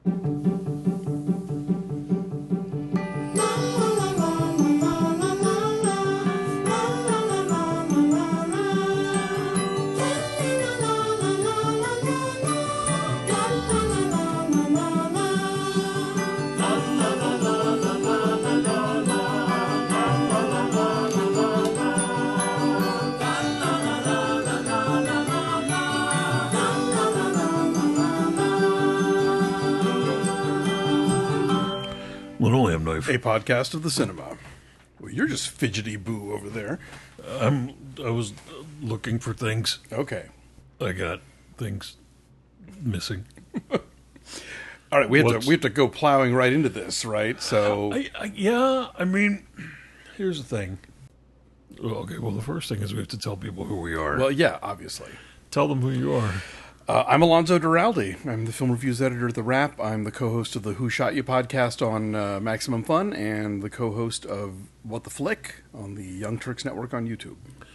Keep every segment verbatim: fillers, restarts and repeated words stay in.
Linoleum Knife. A podcast of the cinema. Well, you're just fidgety boo over there. I'm. I was looking for things. Okay. I got things missing. All right, we have What's- to we have to go plowing right into this, right? So I, I, yeah, I mean, here's the thing. Well, okay, well, the first thing is we have to tell people who we are. well, yeah, obviously. Tell them who you are. Uh, I'm Alonzo Duralde. I'm the film reviews editor at The Wrap. I'm the co-host of the Who Shot You podcast on uh, Maximum Fun and the co-host of What the Flick on the Young Turks Network on YouTube.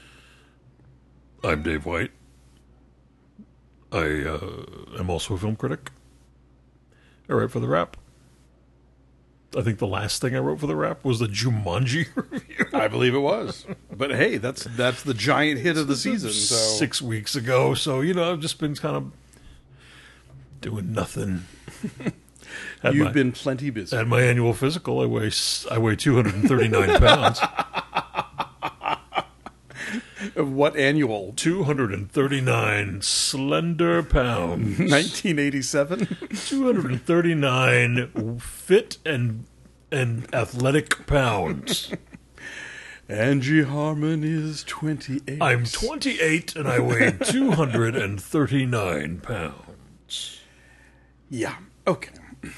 I'm Dave White. I uh, am also a film critic. I write for The Wrap. I think the last thing I wrote for The Wrap was the Jumanji review. I believe it was. But hey, that's that's the giant hit of the season. So Six weeks ago. So, you know, I've just been kind of doing nothing. Had you've my, been plenty busy. At my annual physical, I weigh s- I weigh two hundred thirty-nine pounds. What annual? two hundred thirty-nine slender pounds. nineteen eighty-seven? two hundred thirty-nine fit and and athletic pounds. Angie Harmon is twenty-eight. I'm twenty-eight and I weigh two hundred thirty-nine pounds. Yeah. Okay.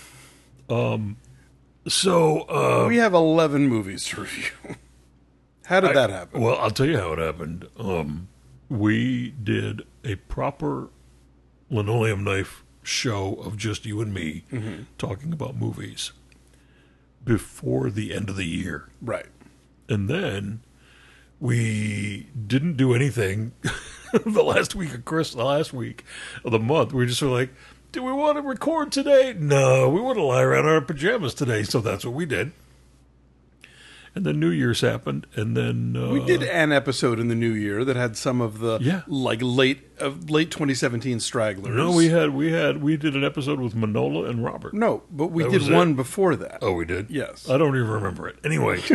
So, uh, We have eleven movies to review. How did I- that happen? Well, I'll tell you how it happened. Um, we did a proper Linoleum Knife show of just you and me talking about movies before the end of the year. Right. And then we didn't do anything the last week of Chris, the last week of the month. We just were like, do we want to record today? No, we want to lie around in our pajamas today. So that's what we did. And then New Year's happened, and then uh, We did an episode in the new year that had some of the Yeah. like late uh, late twenty seventeen stragglers. No, we had we had we did an episode with Manola and Robert. No, but we That did was it? one before that. Oh, we did. Yes. I don't even remember it. Anyway,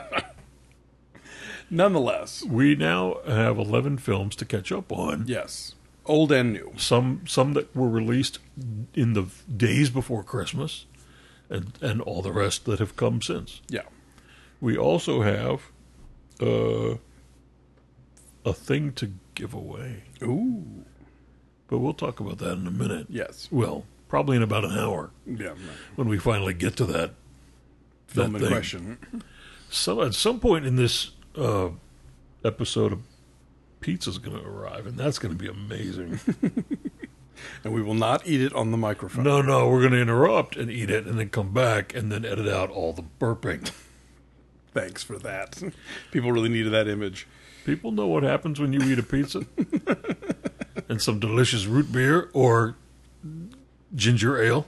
Nonetheless, we now have eleven films to catch up on. yes. Old and new. Some some that were released in the days before Christmas, and and all the rest that have come since. Yeah. We also have uh, a thing to give away, Ooh. but we'll talk about that in a minute. Yes. Well, probably in about an hour Yeah. when we finally get to that Film that in thing. question. So at some point in this uh, episode, of pizza's going to arrive, and that's going to be amazing. And we will not eat it on the microphone. No, no, we're going to interrupt and eat it, and then come back and then edit out all the burping. Thanks for that. People really needed that image. People know what happens when you eat a pizza and some delicious root beer or ginger ale.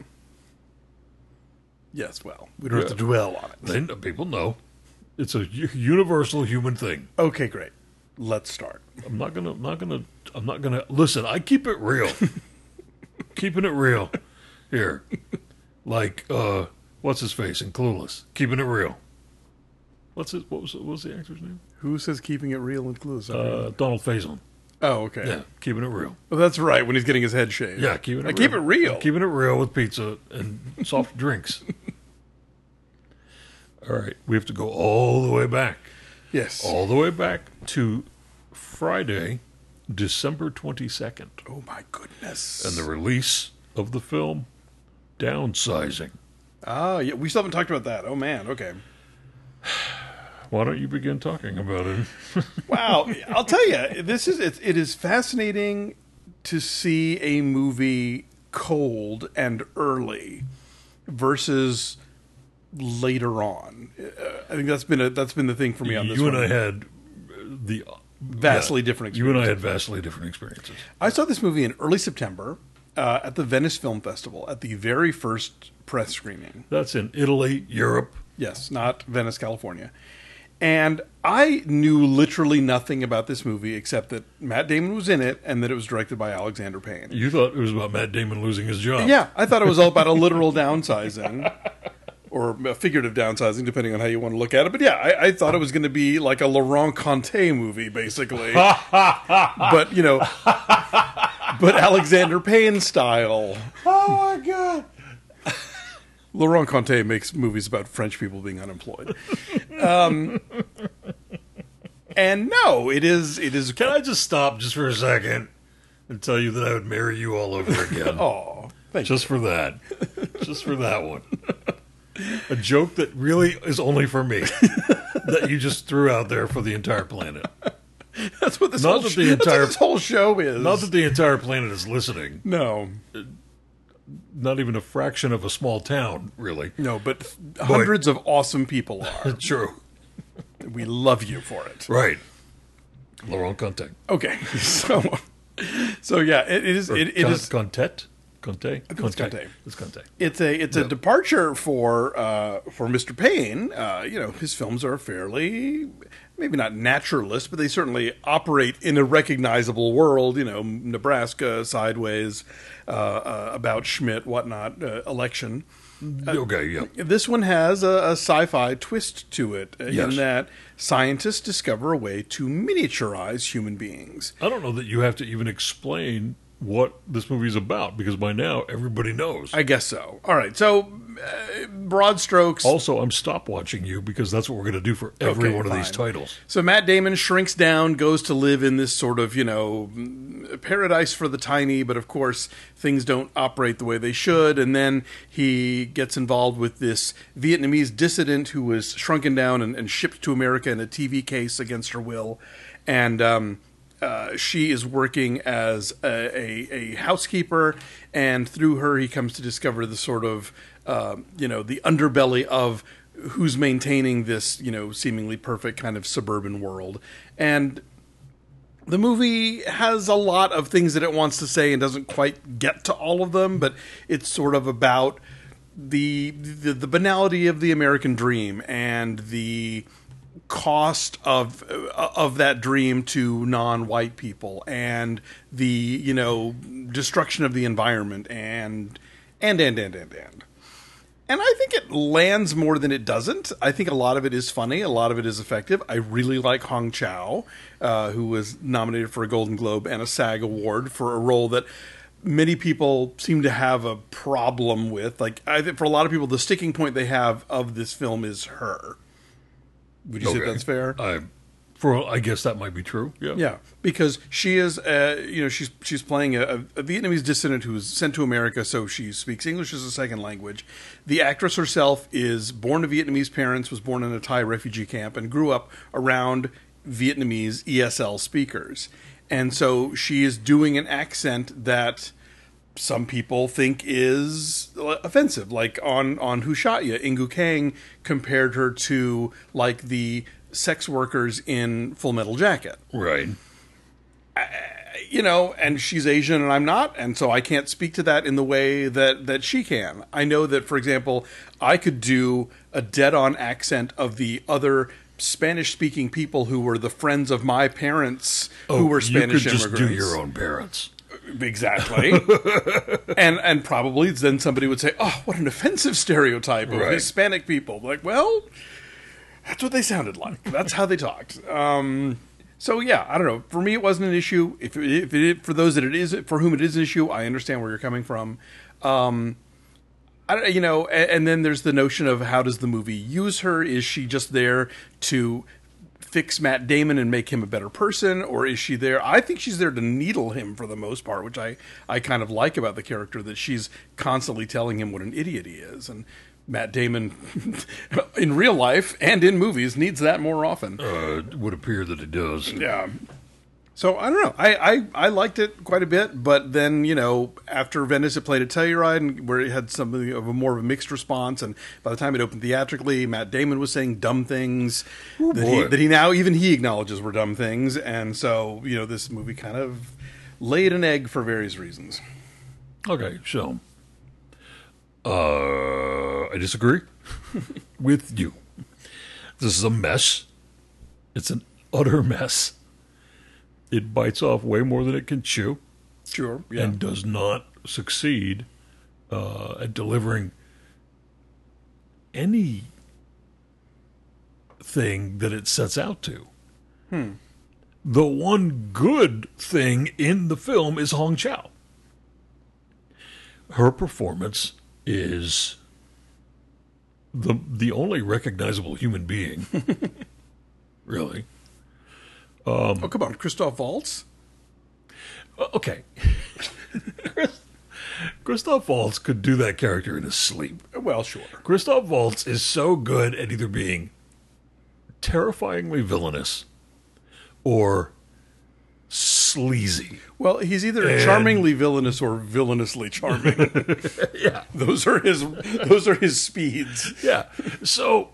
Yes, well, we don't have Yeah. to dwell on it. They, people know. It's a u- universal human thing. Okay, great. Let's start. I'm not gonna. I'm not gonna. I'm not gonna listen. I keep it real. Keeping it real here, like uh, what's his face in Clueless. Keeping it real. What's his? What was? What was the actor's name? Who says keeping it real and clues? Uh, Donald Faison. oh, okay. Yeah, keeping it real. Well, that's right. When he's getting his head shaved. Yeah, keeping it. I real. keep it real. I'm keeping it real with pizza and soft drinks. All right, we have to go all the way back. Yes. All the way back to Friday, December twenty-second, Oh my goodness. and the release of the film Downsizing. Ah, yeah. We still haven't talked about that. Oh man. Okay. Why don't you begin talking about it? Wow. I'll tell you, this is it, it is fascinating to see a movie cold and early versus later on. Uh, I think that's been a that's been the thing for me on this you one. and I had the Vastly different You and I experiences. had vastly different experiences. I saw this movie in early September, uh, at the Venice Film Festival at the very first press screening. That's in Italy, Europe. Yes, not Venice, California. And I knew literally nothing about this movie except that Matt Damon was in it and that it was directed by Alexander Payne. You thought it was about Matt Damon losing his job. Yeah, I thought it was all about a literal downsizing. Or a figurative downsizing, depending on how you want to look at it. But yeah, I, I thought it was going to be like a Laurent Conte movie, basically. But, you know, but Alexander Payne style. Oh, my God. Laurent Conte makes movies about French people being unemployed. Um, and no, it is, it is. Can I just stop just for a second and tell you that I would marry you all over again? Oh, thank just you. for that. Just for that one. A joke that really is only for me. That you just threw out there for the entire planet. That's what this, Not whole, that sh- the that's entire- what this whole show is. Not that the entire planet is listening. no. Not even a fraction of a small town, really. No, but hundreds of awesome people are. True. We love you for it. Right. Laurent Conte. Okay, so so yeah, it, it is. It, it Con- is. Contet? Conte? think it's Conte. It's Conte. It's a it's a departure for uh, for Mister Payne. Uh, you know, his films are fairly, maybe not naturalist, but they certainly operate in a recognizable world. You know, Nebraska, Sideways, uh, uh, About Schmidt, whatnot, uh, Election. Okay, yeah. This one has a, a sci-fi twist to it, uh, Yes. in that scientists discover a way to miniaturize human beings. I don't know that you have to even explain what this movie's about, because by now everybody knows. I guess so. All right, so uh, broad strokes. Also, I'm stopwatching you because that's what we're going to do for every Okay, one of these fine. titles. So Matt Damon shrinks down, goes to live in this sort of, you know, paradise for the tiny, but of course things don't operate the way they should. And then he gets involved with this Vietnamese dissident who was shrunken down and, and shipped to America in a T V case against her will. And um, uh, she is working as a, a, a housekeeper, and through her he comes to discover the sort of, uh, you know, the underbelly of who's maintaining this, you know, seemingly perfect kind of suburban world. And the movie has a lot of things that it wants to say and doesn't quite get to all of them, but it's sort of about the the, the banality of the American dream and the cost of of that dream to non-white people, and the, you know, destruction of the environment, and and and and and and and I think it lands more than it doesn't. I think a lot of it is funny, a lot of it is effective. I really like Hong Chow, uh, who was nominated for a Golden Globe and a SAG award for a role that many people seem to have a problem with. Like, I think for a lot of people, the sticking point they have of this film is her. Would you Okay. say that's fair? I, for I guess that might be true. Yeah. Yeah, because she is, uh, you know, she's she's playing a, a Vietnamese dissident who was sent to America, so she speaks English as a second language. The actress herself is born to Vietnamese parents, was born in a Thai refugee camp, and grew up around Vietnamese E S L speakers. And so she is doing an accent that some people think is offensive. Like on, on Who Shot Ya, Ingu Kang compared her to like the sex workers in Full Metal Jacket. Right. You know, and she's Asian and I'm not, and so I can't speak to that in the way that, that she can. I know that, for example, I could do a dead-on accent of the other Spanish-speaking people who were the friends of my parents who were Spanish you could just immigrants. do your own parents. Exactly. and and probably then somebody would say, oh, what an offensive stereotype of Right. Hispanic people. Like, well, that's what they sounded like. That's how they talked. Um, so, yeah, I don't know. For me, it wasn't an issue. If, it, if it, for those that it is, for whom it is an issue, I understand where you're coming from. Um, I don't, you know, and, and then there's the notion of how does the movie use her? Is she just there to fix Matt Damon and make him a better person, or is she there? I think she's there to needle him for the most part, which I, I kind of like about the character, that she's constantly telling him what an idiot he is. And Matt Damon, in real life and in movies, needs that more often. Uh, it would appear that it does. Yeah. So, I don't know. I, I, I liked it quite a bit, but then, you know, after Venice, it played at Telluride, and where it had something of a more of a mixed response, and by the time it opened theatrically, Matt Damon was saying dumb things that, he, boy. that he now, even he acknowledges were dumb things, and so, you know, this movie kind of laid an egg for various reasons. Okay, so uh, I disagree with you. This is a mess. It's an utter mess. It bites off way more than it can chew. Sure. Yeah. And does not succeed uh, at delivering any thing that it sets out to. Hmm. The one good thing in the film is Hong Chow. Her performance is the the only recognizable human being, really. Um, oh, come on, Christoph Waltz? Okay. Christoph Waltz could do that character in his sleep. Well, sure. Christoph Waltz is so good at either being terrifyingly villainous or sleazy. Well, he's either And- charmingly villainous or villainously charming. Yeah. those are his. Those are his speeds. Yeah. So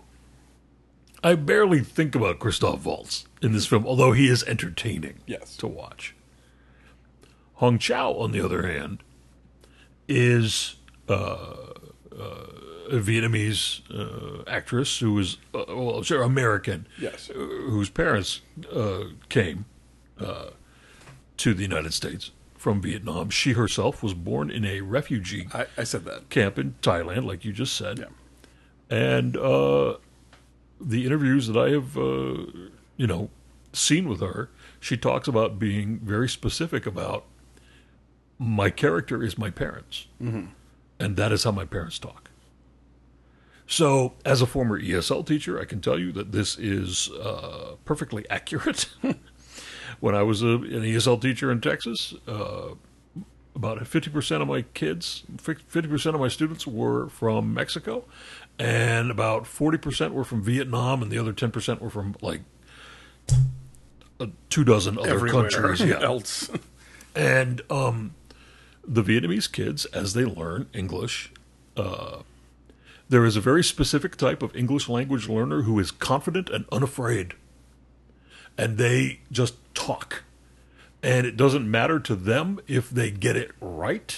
I barely think about Christoph Waltz in this film, although he is entertaining Yes. to watch. Hong Chow, on the other hand, is uh, uh, a Vietnamese uh, actress who was, uh, well, sure, American, Yes. uh, whose parents uh, came uh, to the United States from Vietnam. She herself was born in a refugee I, I said that. camp in Thailand, like you just said. Yeah. And uh, the interviews that I have, uh, you know, seen with her, she talks about being very specific about my character is my parents, Mm-hmm. and that is how my parents talk. So, as a former E S L teacher, I can tell you that this is uh, perfectly accurate. When I was a, an E S L teacher in Texas, uh, about fifty percent of my kids, fifty percent of my students were from Mexico, and about forty percent were from Vietnam, and the other ten percent were from, like, uh, two dozen other Everywhere countries. Yeah. else. And um, the Vietnamese kids, as they learn English, uh, there is a very specific type of English language learner who is confident and unafraid. And they just talk. And it doesn't matter to them if they get it right.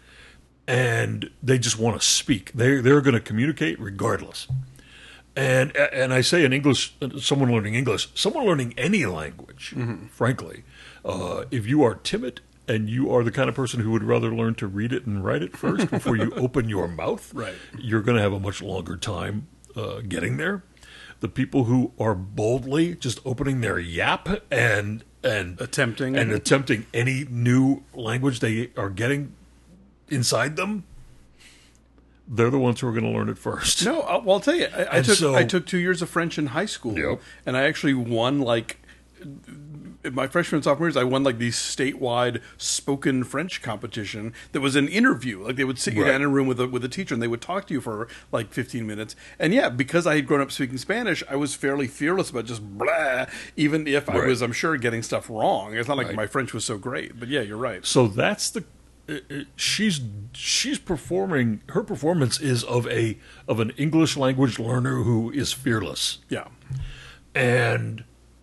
And they just want to speak. They, they're going to communicate regardless. And and I say in English, someone learning English, someone learning any language, Mm-hmm. frankly, uh, if you are timid and you are the kind of person who would rather learn to read it and write it first before you open your mouth, Right. you're going to have a much longer time uh, getting there. The people who are boldly just opening their yap and and Attempting. and attempting any new language they are getting inside them, they're the ones who are going to learn it first. No, uh, well, I'll tell you, I, I And took so- I took two years of French in high school, Yep. and I actually won like in my freshman and sophomore years. I won like the statewide spoken French competition. That was an interview. Like they would sit you Right. down in a room with a with a teacher, and they would talk to you for like fifteen minutes. And yeah, because I had grown up speaking Spanish, I was fairly fearless about just blah. Even if I Right. was, I'm sure, getting stuff wrong. It's not like Right. my French was so great. But yeah, you're right. So that's the uh, uh, she's she's performing. Her performance is of a of an English language learner who is fearless, Yeah. and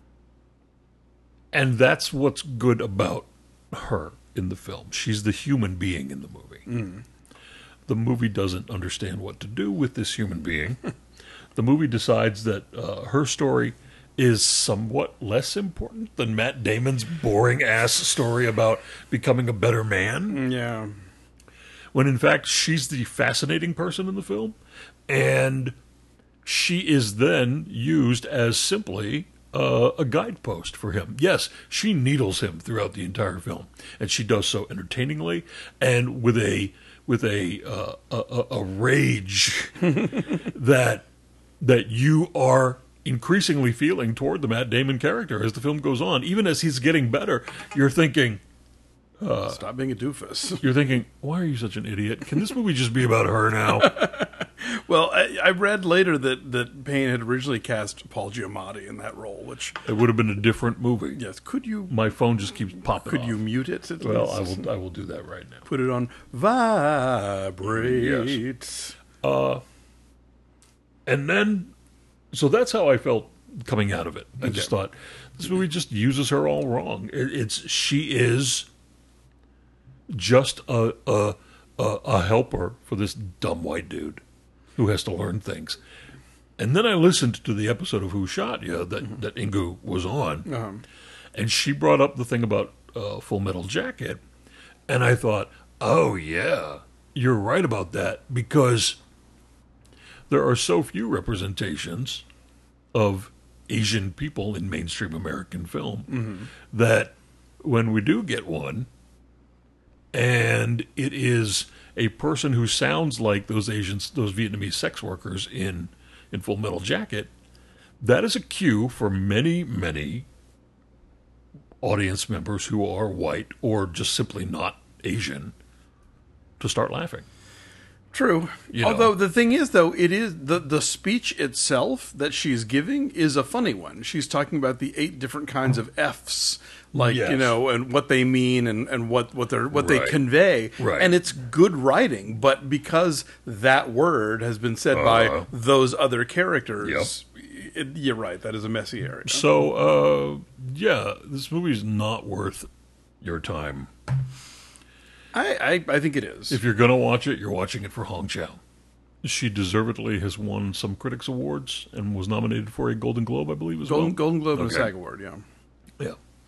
and that's what's good about her in the film. She's the human being in the movie. The movie doesn't understand what to do with this human being. The movie decides that uh, her story is somewhat less important than Matt Damon's boring ass story about becoming a better man. Yeah. When in fact she's the fascinating person in the film, and she is then used as simply uh, a guidepost for him. Yes, she needles him throughout the entire film, and she does so entertainingly and with a with a uh, a, a, a rage that that you are increasingly feeling toward the Matt Damon character as the film goes on. Even as he's getting better, you're thinking. Stop being a doofus. You're thinking, why are you such an idiot? Can this movie just be about her now? Well, I, I read later that, that Payne had originally cast Paul Giamatti in that role, which, It would have been a different movie. yes, could you My phone just keeps popping could off. you mute it at Well, least? I will. I will do that right now. Put it on vibrate. And then, so that's how I felt coming out of it. I just Okay. thought this movie just uses her all wrong. It, it's she is just a, a a, a helper for this dumb white dude who has to learn things. And then I listened to the episode of Who Shot You that, mm-hmm. that Ingu was on, uh-huh. and she brought up the thing about uh, Full Metal Jacket, and I thought, oh, yeah, you're right about that, because there are so few representations of Asian people in mainstream American film mm-hmm. that when we do get one, and it is a person who sounds like those Asians, those Vietnamese sex workers in, in Full Metal Jacket, that is a cue for many, many audience members who are white or just simply not Asian to start laughing. True. You Although know. the thing is, though, it is the, the speech itself that she's giving is a funny one. She's talking about the eight different kinds of F's, like yes. you know, and what they mean and, and what what they what right. they convey. Right. And it's good writing, but because that word has been said uh, by those other characters, yep. it, you're right. That is a messy area. So, uh, yeah, this movie is not worth your time. I, I, I think it is. If you're going to watch it, you're watching it for Hong Chow. She deservedly has won some critics awards and was nominated for a Golden Globe, I believe, as Golden, well. Golden Globe okay. and a SAG Award, yeah. Yeah.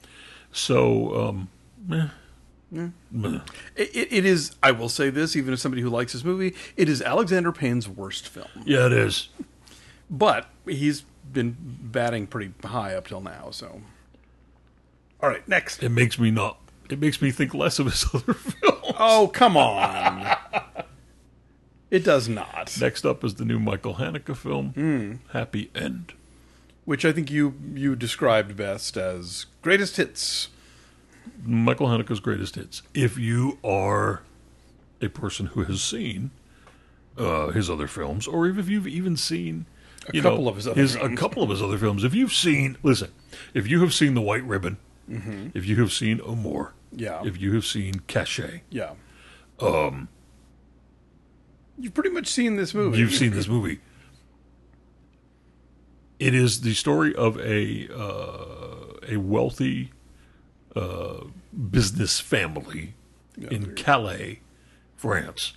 So, um, eh. Yeah. Meh. It, it is, I will say this, even as somebody who likes this movie, it is Alexander Payne's worst film. Yeah, it is. But he's been batting pretty high up till now, so. All right, next. It makes me not. It makes me think less of his other films. Oh, come on. It does not. Next up is the new Michael Haneke film, mm. Happy End. Which I think you, you described best as greatest hits. Michael Haneke's greatest hits. If you are a person who has seen uh, his other films, or if you've even seen a couple know, of his other his, films. A couple of his other films. If you've seen, listen, if you have seen The White Ribbon, mm-hmm. if you have seen Amour, yeah. if you have seen Cachet, yeah. um, you've pretty much seen this movie. You've seen this movie. It is the story of a uh, a wealthy uh, business family yeah, in Calais, France.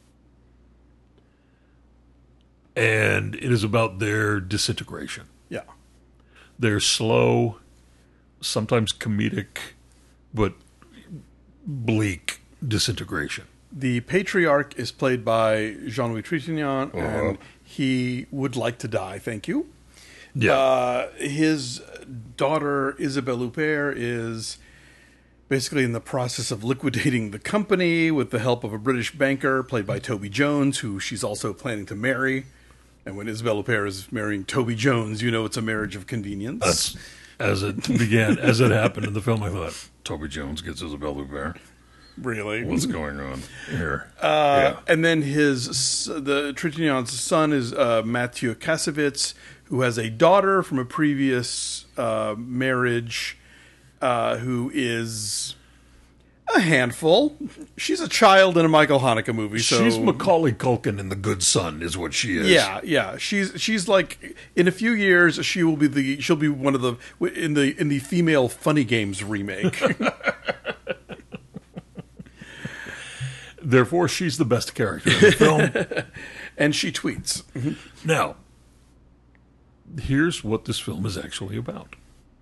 And it is about their disintegration. Yeah. Their slow, sometimes comedic, but bleak disintegration. The patriarch is played by Jean-Louis Trintignant, uh-huh. and he would like to die, thank you. Yeah. Uh, his daughter, Isabelle Huppert, is basically in the process of liquidating the company with the help of a British banker, played by Toby Jones, who she's also planning to marry. And when Isabelle Huppert is marrying Toby Jones, you know it's a marriage of convenience. That's, as it began, as it happened in the film, I thought, Toby Jones gets Isabelle Huppert. Really? What's going on here? Uh, yeah. And then his the Trintignant's son is uh, Mathieu Kassovitz, who has a daughter from a previous uh, marriage, uh, who is a handful. She's a child in a Michael Haneke movie. So she's Macaulay Culkin in The Good Son, is what she is. Yeah, yeah. She's she's like in a few years she will be the she'll be one of the in the in the female Funny Games remake. Therefore, she's the best character in the film. And she tweets. Mm-hmm. Now, here's what this film is actually about.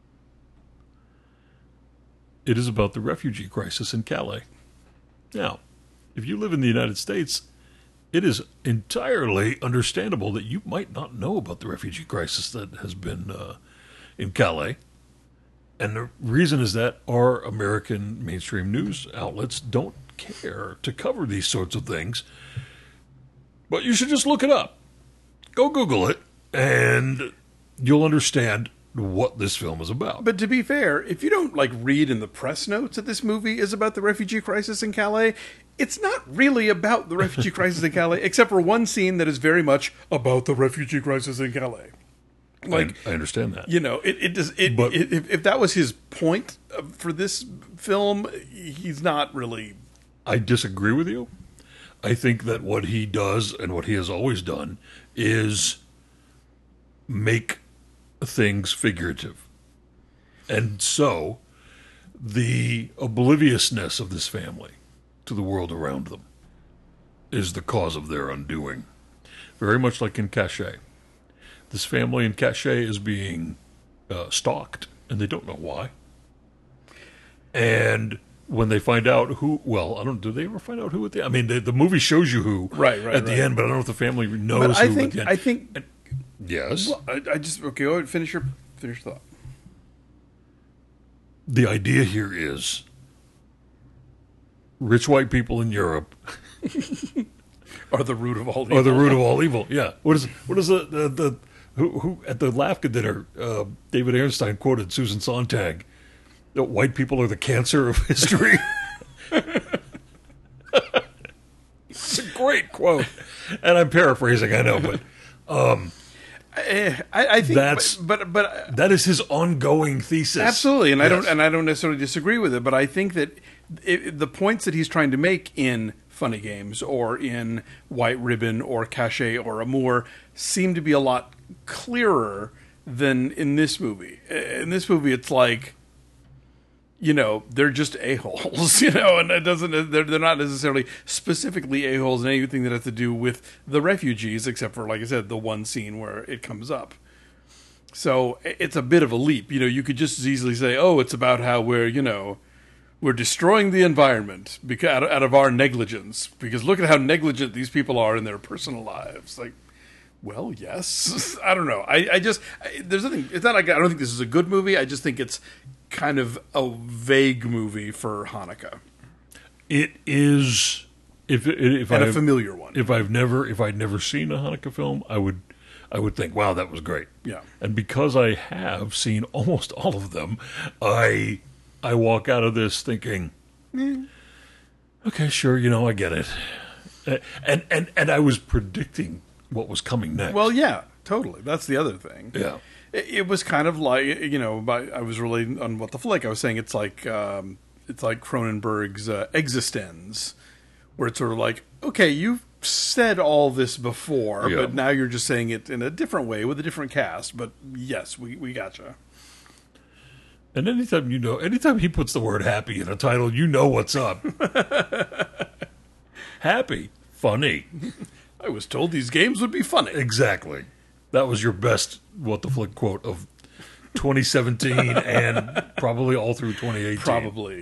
It is about the refugee crisis in Calais. Now, if you live in the United States, it is entirely understandable that you might not know about the refugee crisis that has been uh, in Calais. And the reason is that our American mainstream news outlets don't care to cover these sorts of things. But you should just look it up. Go Google it, and you'll understand what this film is about. But to be fair, if you don't like read in the press notes that this movie is about the refugee crisis in Calais, it's not really about the refugee crisis in Calais, except for one scene that is very much about the refugee crisis in Calais. Like, I, I understand that. You know, it, it does. It, but, it, if, if that was his point for this film, he's not really. I disagree with you. I think that what he does and what he has always done is make things figurative. And so the obliviousness of this family to the world around them is the cause of their undoing. Very much like in Cachet. This family in Cachet is being uh, stalked, and they don't know why. And when they find out who, well, I don't. Do they ever find out who at the? I mean, the, the movie shows you who, right, right, at the right. end, but I don't know if the family knows But I who. think at the end. I think And, yes, well, I, I just okay. Go ahead, finish your finish your thought. the idea here is rich white people in Europe Are the root of all evil. are the root of all evil. Yeah. What is what is the the, the who, who at the Lafka dinner? Uh, David Aaronstein quoted Susan Sontag that white people are the cancer of history. It's a great quote, and I'm paraphrasing. I know, but I, I think That's- but but, but that is his ongoing thesis. absolutely, and I don't Yes. and I don't necessarily disagree with it, but I think that it, the points that he's trying to make in Funny Games or in White Ribbon or Cachet or Amour seem to be a lot clearer than in this movie. In this movie, it's like, you know, they're just a-holes, you know, and it doesn't, they're, they're not necessarily specifically a-holes in anything that has to do with the refugees, except for, like I said, the one scene where it comes up. So it's a bit of a leap. You know, you could just as easily say, oh, it's about how we're, you know, we're destroying the environment because out of, out of our negligence, because look at how negligent these people are in their personal lives. Like, well, yes. I don't know. I, I just, I, there's nothing, it's not like, I don't think this is a good movie. I just think it's kind of a vague movie for Hanukkah. It is if if And I a familiar one. if I've never if I'd never seen a Hanukkah film, I would I would think, wow, that was great. Yeah. And because I have seen almost all of them, I I walk out of this thinking, okay, sure, you know, I get it. And and and I was predicting what was coming next. Well, yeah, totally. That's the other thing. yeah. It, it was kind of like, you know, by, I was relating on What the Flick. I was saying it's like um, it's like Cronenberg's uh, Existenz, where it's sort of like, okay, you've said all this before, Yeah. but now you're just saying it in a different way with a different cast. But yes, we we gotcha. And anytime you know, anytime he puts the word happy in a title, you know what's up. Happy, funny. I was told these games would be funny. Exactly. That was your best What the Flick quote of twenty seventeen and probably all through twenty eighteen. Probably.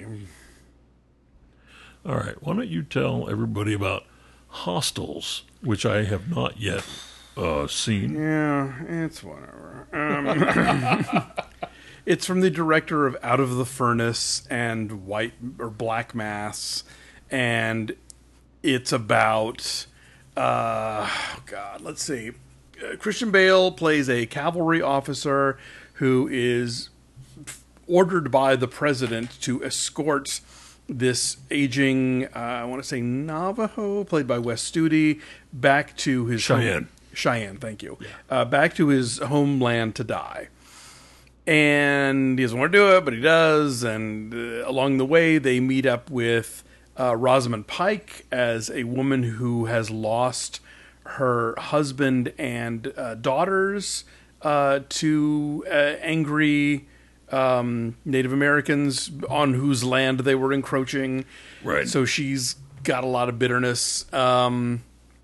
All right. Why don't you tell everybody about Hostels, which I have not yet uh, seen. Yeah, it's whatever. Um, it's from the director of Out of the Furnace and White or Black Mass, and it's about uh, oh God. Let's see. Uh, Christian Bale plays a cavalry officer who is f- ordered by the president to escort this aging, uh, I want to say Navajo, played by Wes Studi, back to his Cheyenne. Home, Cheyenne, thank you. Uh, back to his homeland to die. And he doesn't want to do it, but he does. And uh, along the way, they meet up with uh, Rosamund Pike as a woman who has lost her husband and uh, daughters uh, to uh, angry um, Native Americans on whose land they were encroaching. Right. So she's got a lot of bitterness. Um,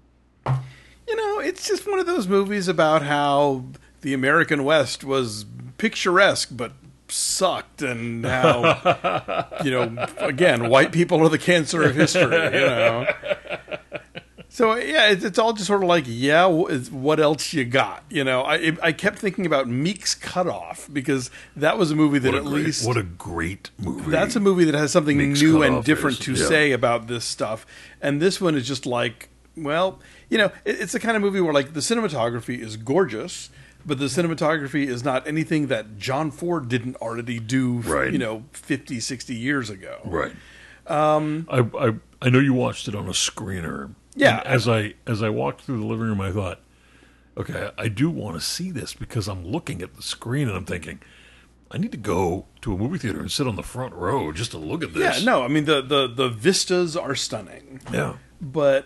you know, it's just one of those movies about how the American West was picturesque but sucked, and how, you know, again, white people are the cancer of history, you know. So, yeah, it's, it's all just sort of like, yeah, wh- what else you got? You know, I I kept thinking about Meek's Cutoff, because that was a movie that What a at great, least... what a great movie. That's a movie that has something Meek's new and Cutoff different is, to yeah. say about this stuff. And this one is just like, well, you know, it, it's the kind of movie where, like, the cinematography is gorgeous, but the cinematography is not anything that John Ford didn't already do, Right. you know, fifty, sixty years ago. Right. Um, I, I I know you watched it on a screener. Yeah. And as I as I walked through the living room, I thought, okay, I do want to see this, because I'm looking at the screen and I'm thinking, I need to go to a movie theater and sit on the front row just to look at this. Yeah, no, I mean, the, the, the vistas are stunning. Yeah. But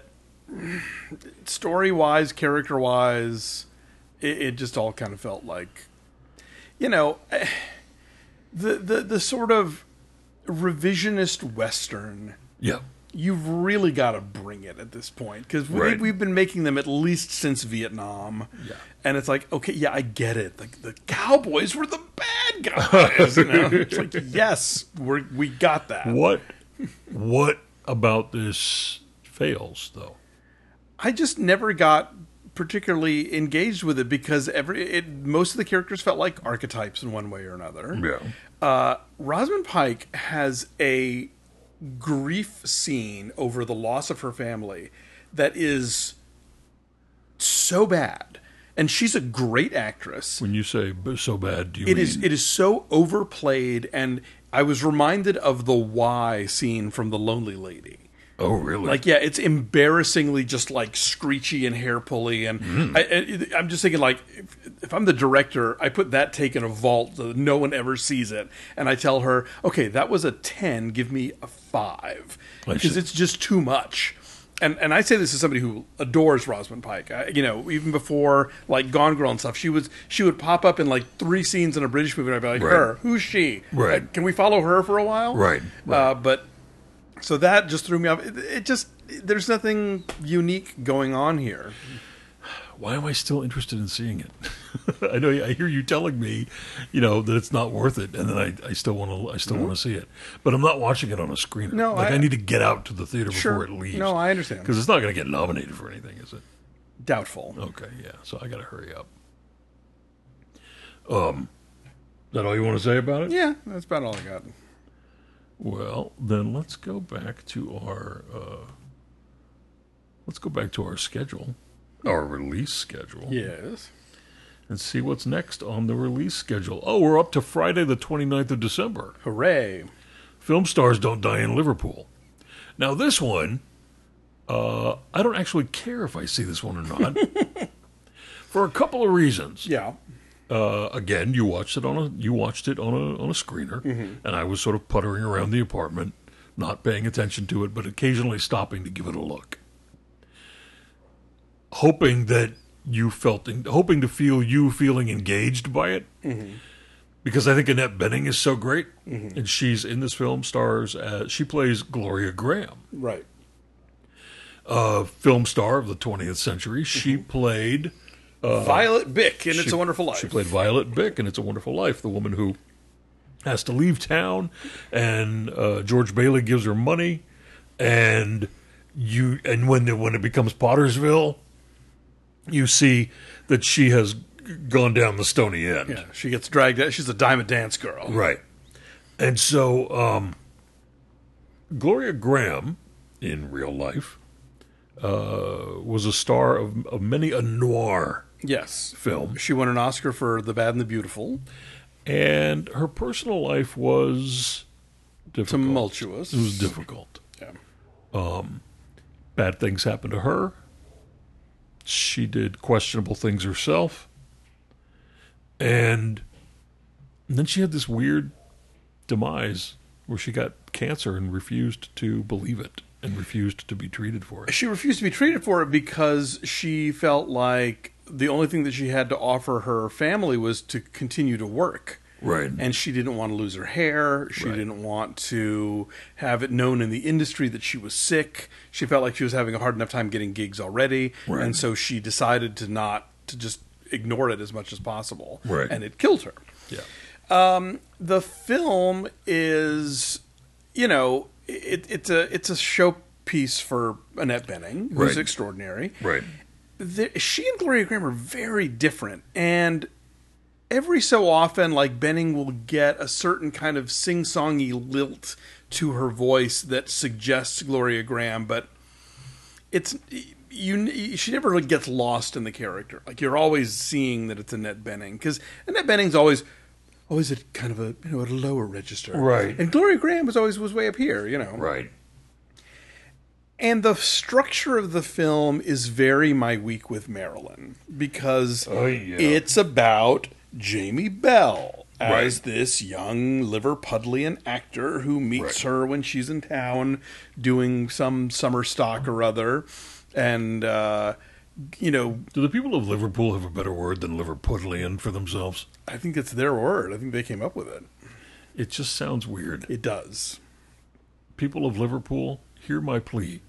story-wise, character-wise, it, it just all kind of felt like, you know, the, the the sort of revisionist Western, Yeah. you've really got to bring it at this point because we, Right. we've been making them at least since Vietnam. Yeah. And it's like, okay, yeah, I get it. The, the Cowboys were the bad guys. You know? It's like, yes, we're, we got that. What what about this fails though? I just never got particularly engaged with it because every it, most of the characters felt like archetypes in one way or another. Yeah. Uh, Rosamund Pike has a grief scene over the loss of her family that is so bad, and she's a great actress. When you say b- so bad, do you It mean is it is so overplayed, and I was reminded of the Y scene from The Lonely Lady. Oh, really? Like, yeah, it's embarrassingly just like screechy and hair pulley, and Mm. I, I, I'm just thinking like, if, if I'm the director, I put that take in a vault so that no one ever sees it, and I tell her, okay, that was a ten, give me a five, I because see. it's just too much. And and I say this as somebody who adores Rosamund Pike. I, you know, even before like Gone Girl and stuff, she was she would pop up in like three scenes in a British movie, and I'd be like, Right. her, who's she? Right. Uh, can we follow her for a while? Right, Uh, but. So that just threw me off. It, it just, there's nothing unique going on here. Why am I still interested in seeing it? I know I hear you telling me, you know, that it's not worth it, and then I, I still want to I still want to see it, but I'm not watching it on a screener. No, like I, I- need to get out to the theater Sure. before it leaves. No, I understand. because it's not going to get nominated for anything, is it? Doubtful. Okay, yeah. So I got to hurry up. Um, is that all you want to say about it? Yeah, that's about all I got. Well, then let's go back to our uh, let's go back to our schedule, our release schedule, Yes. and see what's next on the release schedule. Oh, we're up to Friday the twenty-ninth of December. Hooray. Film Stars Don't Die in Liverpool. Now this one, uh, I don't actually care if I see this one or not, for a couple of reasons. Yeah. Uh, again, you watched it on a you watched it on a on a screener, and I was sort of puttering around the apartment, not paying attention to it, but occasionally stopping to give it a look, hoping that you felt, hoping to feel you feeling engaged by it, because I think Annette Bening is so great, and she's in this film. Stars as she plays Gloria Graham, Right. a film star of the twentieth century. She played. Violet Bick in It's She- a Wonderful Life. She played Violet Bick in It's a Wonderful Life, the woman who has to leave town, and uh, George Bailey gives her money, and you and when the, when it becomes Pottersville, you see that she has g- gone down the stony end. Yeah, she gets dragged out. She's a diamond dance girl. Right. And so um, Gloria Graham, in real life, uh, was a star of, of many a noir Yes. film. She won an Oscar for The Bad and the Beautiful. And her personal life was difficult. Tumultuous. It was difficult. Yeah. Bad things happened to her. She did questionable things herself. And, and then she had this weird demise where she got cancer and refused to believe it and refused to be treated for it. She refused to be treated for it because she felt like the only thing that she had to offer her family was to continue to work. Right. And she didn't want to lose her hair. She Right. didn't want to have it known in the industry that she was sick. She felt like she was having a hard enough time getting gigs already. Right. And so she decided to not, to just ignore it as much as possible. Right. And it killed her. Yeah. The film is, you know, it, it's a it's a showpiece for Annette Bening, who's Right. extraordinary. Right. The, she and Gloria Graham are very different, and every so often, like Benning will get a certain kind of sing-songy lilt to her voice that suggests Gloria Graham, but it's you. She never really gets lost in the character. Like you're always seeing that it's Annette Bening because Annette Benning's always. Always at kind of a you know at a lower register, Right. And Gloria Graham was always was way up here, you know. Right. And the structure of the film is very My Week with Marilyn because Oh, yeah. it's about Jamie Bell as Right. this young Liverpudlian actor who meets Right. her when she's in town doing some summer stock or other, and uh, you know Do the people of Liverpool have a better word than Liverpudlian for themselves? I think it's their word. I think they came up with it. It just sounds weird. It does. People of Liverpool, hear my plea.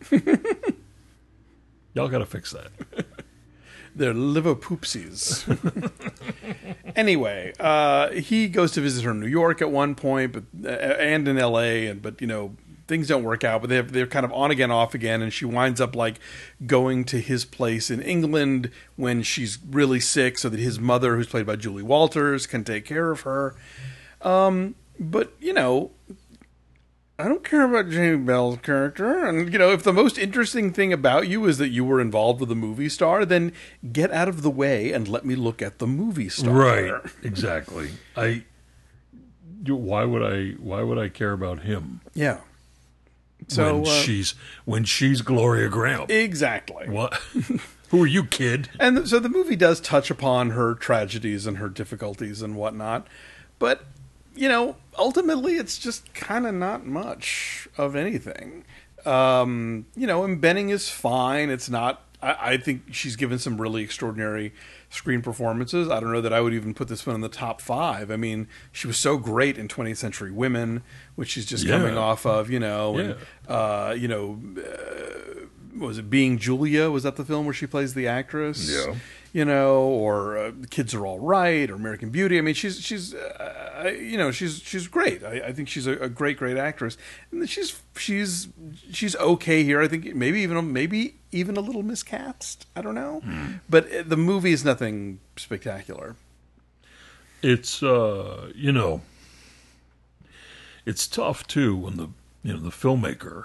Y'all got to fix that. They're liver poopsies. Anyway, uh, he goes to visit her in New York at one point, but uh, and in L A, and but you know things don't work out. But they're they're kind of on again, off again, and she winds up like going to his place in England when she's really sick, so that his mother, who's played by Julie Walters, can take care of her. Um, but you know. I don't care about Jamie Bell's character. And, you know, if the most interesting thing about you is that you were involved with a movie star, then get out of the way and let me look at the movie star. Right. Exactly. I. Why would I? Why would I care about him? Yeah. So when uh, she's when she's Gloria Graham. Exactly. What? Who are you, kid? And so the movie does touch upon her tragedies and her difficulties and whatnot, but. You know, ultimately, it's just kind of not much of anything. Um, you know, and Benning is fine. It's not. I, I think she's given some really extraordinary screen performances. I don't know that I would even put this one in the top five. I mean, she was so great in twentieth Century Women, which she's just Yeah. coming off of. You know, and Yeah. uh, you know, uh, what was it Being Julia? Was that the film where she plays the actress? Yeah. You know, or uh, Kids Are All Right, or American Beauty. I mean, she's she's uh, you know she's she's great. I, I think she's a, a great great actress, and she's she's she's okay here. I think maybe even maybe even a little miscast. I don't know, Mm. but the movie is nothing spectacular. It's uh, you know, it's tough too when the you know the filmmaker,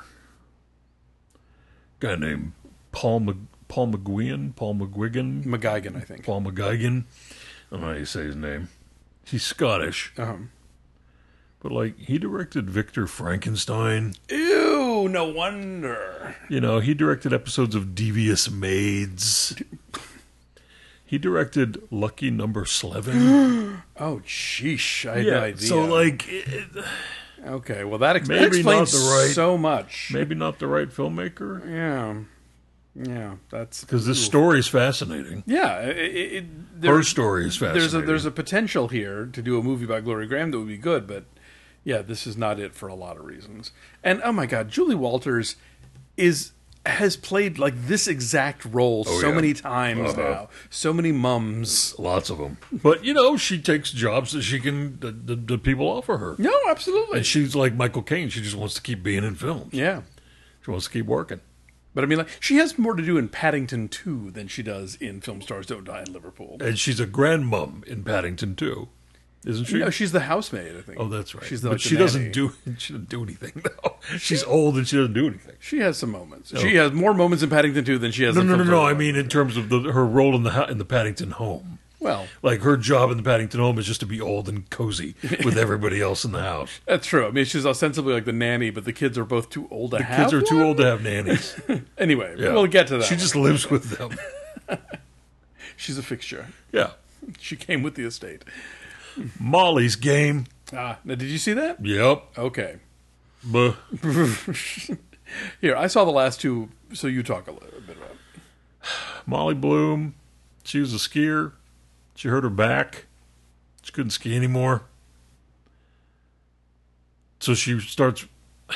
guy named Paul Mc, Paul McGuigan, Paul McGuigan, McGuigan, I think. Paul McGuigan. I don't know how you say his name. He's Scottish, Uh-huh. but like he directed Victor Frankenstein. Ew! No wonder. You know, he directed episodes of Devious Maids. He directed Lucky Number Slevin. Oh, sheesh! I had no idea. so like. It, okay, well that, ex- that Maybe not explains the right- so much. Maybe not the right filmmaker, Yeah, yeah. That's because this ooh. story is fascinating. Yeah, it, it, it, Her there- story is fascinating. There's a there's a potential here to do a movie by Gloria Graham that would be good, but yeah, this is not it for a lot of reasons. And oh my God, Julie Walters is has played like this exact role Oh, so yeah. many times Uh-huh. now, so many mums. Lots of them, but you know, she takes jobs that she can that, that, that people offer her, No, absolutely. and she's like Michael Caine. She just wants to keep being in films. Yeah, She wants to keep working. but I mean, like she has more to do in Paddington two than she does in Film Stars Don't Die in Liverpool. And she's a grandmom in Paddington too, isn't she? No, she's the housemaid, I think. Oh, that's right. She's the, but like, the she doesn't nanny. do she doesn't do anything though. She's old and she doesn't do anything. She has some moments. She has more moments in Paddington two than she has. No, in no, no, Film no. Stars I Don't Die. mean, in terms of the, her role in the hou- in the Paddington home. Well, Like her job in the Paddington home is just to be old and cozy with everybody else in the house. that's true. I mean, she's ostensibly like the nanny, but the kids are both too old to The have. kids are too one? old to have nannies. Anyway, Yeah. we'll get to that. She one. just lives with them. She's a fixture. Yeah. She came with the estate. Molly's Game. Ah, now did you see that? Yep. Okay. Buh. Here, I saw the last two, so you talk a little bit about it. Molly Bloom. She was a skier. She hurt her back. She couldn't ski anymore. So she starts.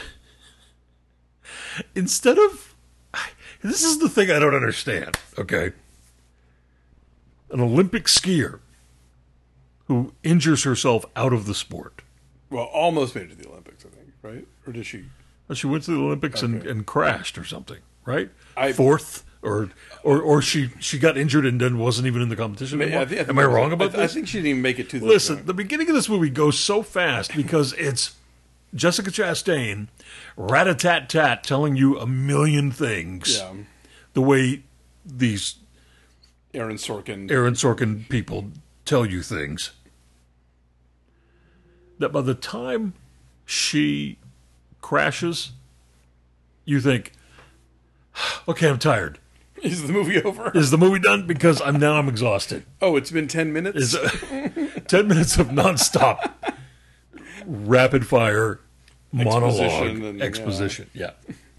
Instead of. This is the thing I don't understand, okay? An Olympic skier who injures herself out of the sport. Well, almost made it to the Olympics, I think, right? Or did she? She went to the Olympics and, Okay. and crashed or something, right? I- Fourth, or or or she she got injured and then wasn't even in the competition anymore. thi- think Am I it was- wrong about I, this? I think she didn't even make it to the. Listen, the beginning of this movie goes so fast because it's Jessica Chastain, rat-a-tat-tat, telling you a million things. Yeah. The way these Aaron Sorkin. Aaron Sorkin people tell you things. That by the time she crashes, you think, okay, I'm tired. Is the movie over? Is the movie done? Because I'm now I'm exhausted. Oh, it's been ten minutes. Is uh, ten minutes of nonstop rapid fire monologue Exposition and- exposition. Yeah.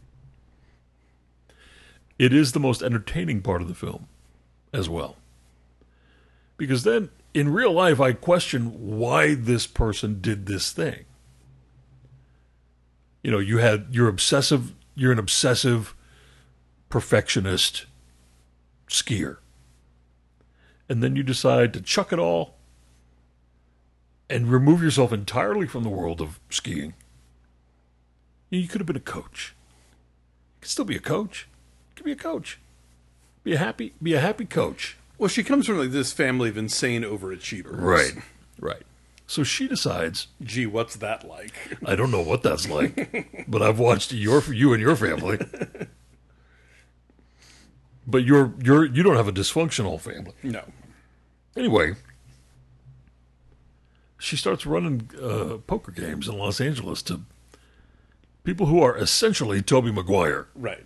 It is the most entertaining part of the film as well. Because then in real life I question why this person did this thing. You know, you had your obsessive you're an obsessive perfectionist skier. And then you decide to chuck it all and remove yourself entirely from the world of skiing. You could have been a coach. You could still be a coach. You could be a coach. Be a happy, be a happy coach. Well, she comes from like this family of insane overachievers. Right, right. So she decides, gee, what's that like? I don't know what that's like, but I've watched your you and your family. But you're you're you don't have a dysfunctional family. No. Anyway, she starts running uh, poker games in Los Angeles to people who are essentially Tobey Maguire. Right.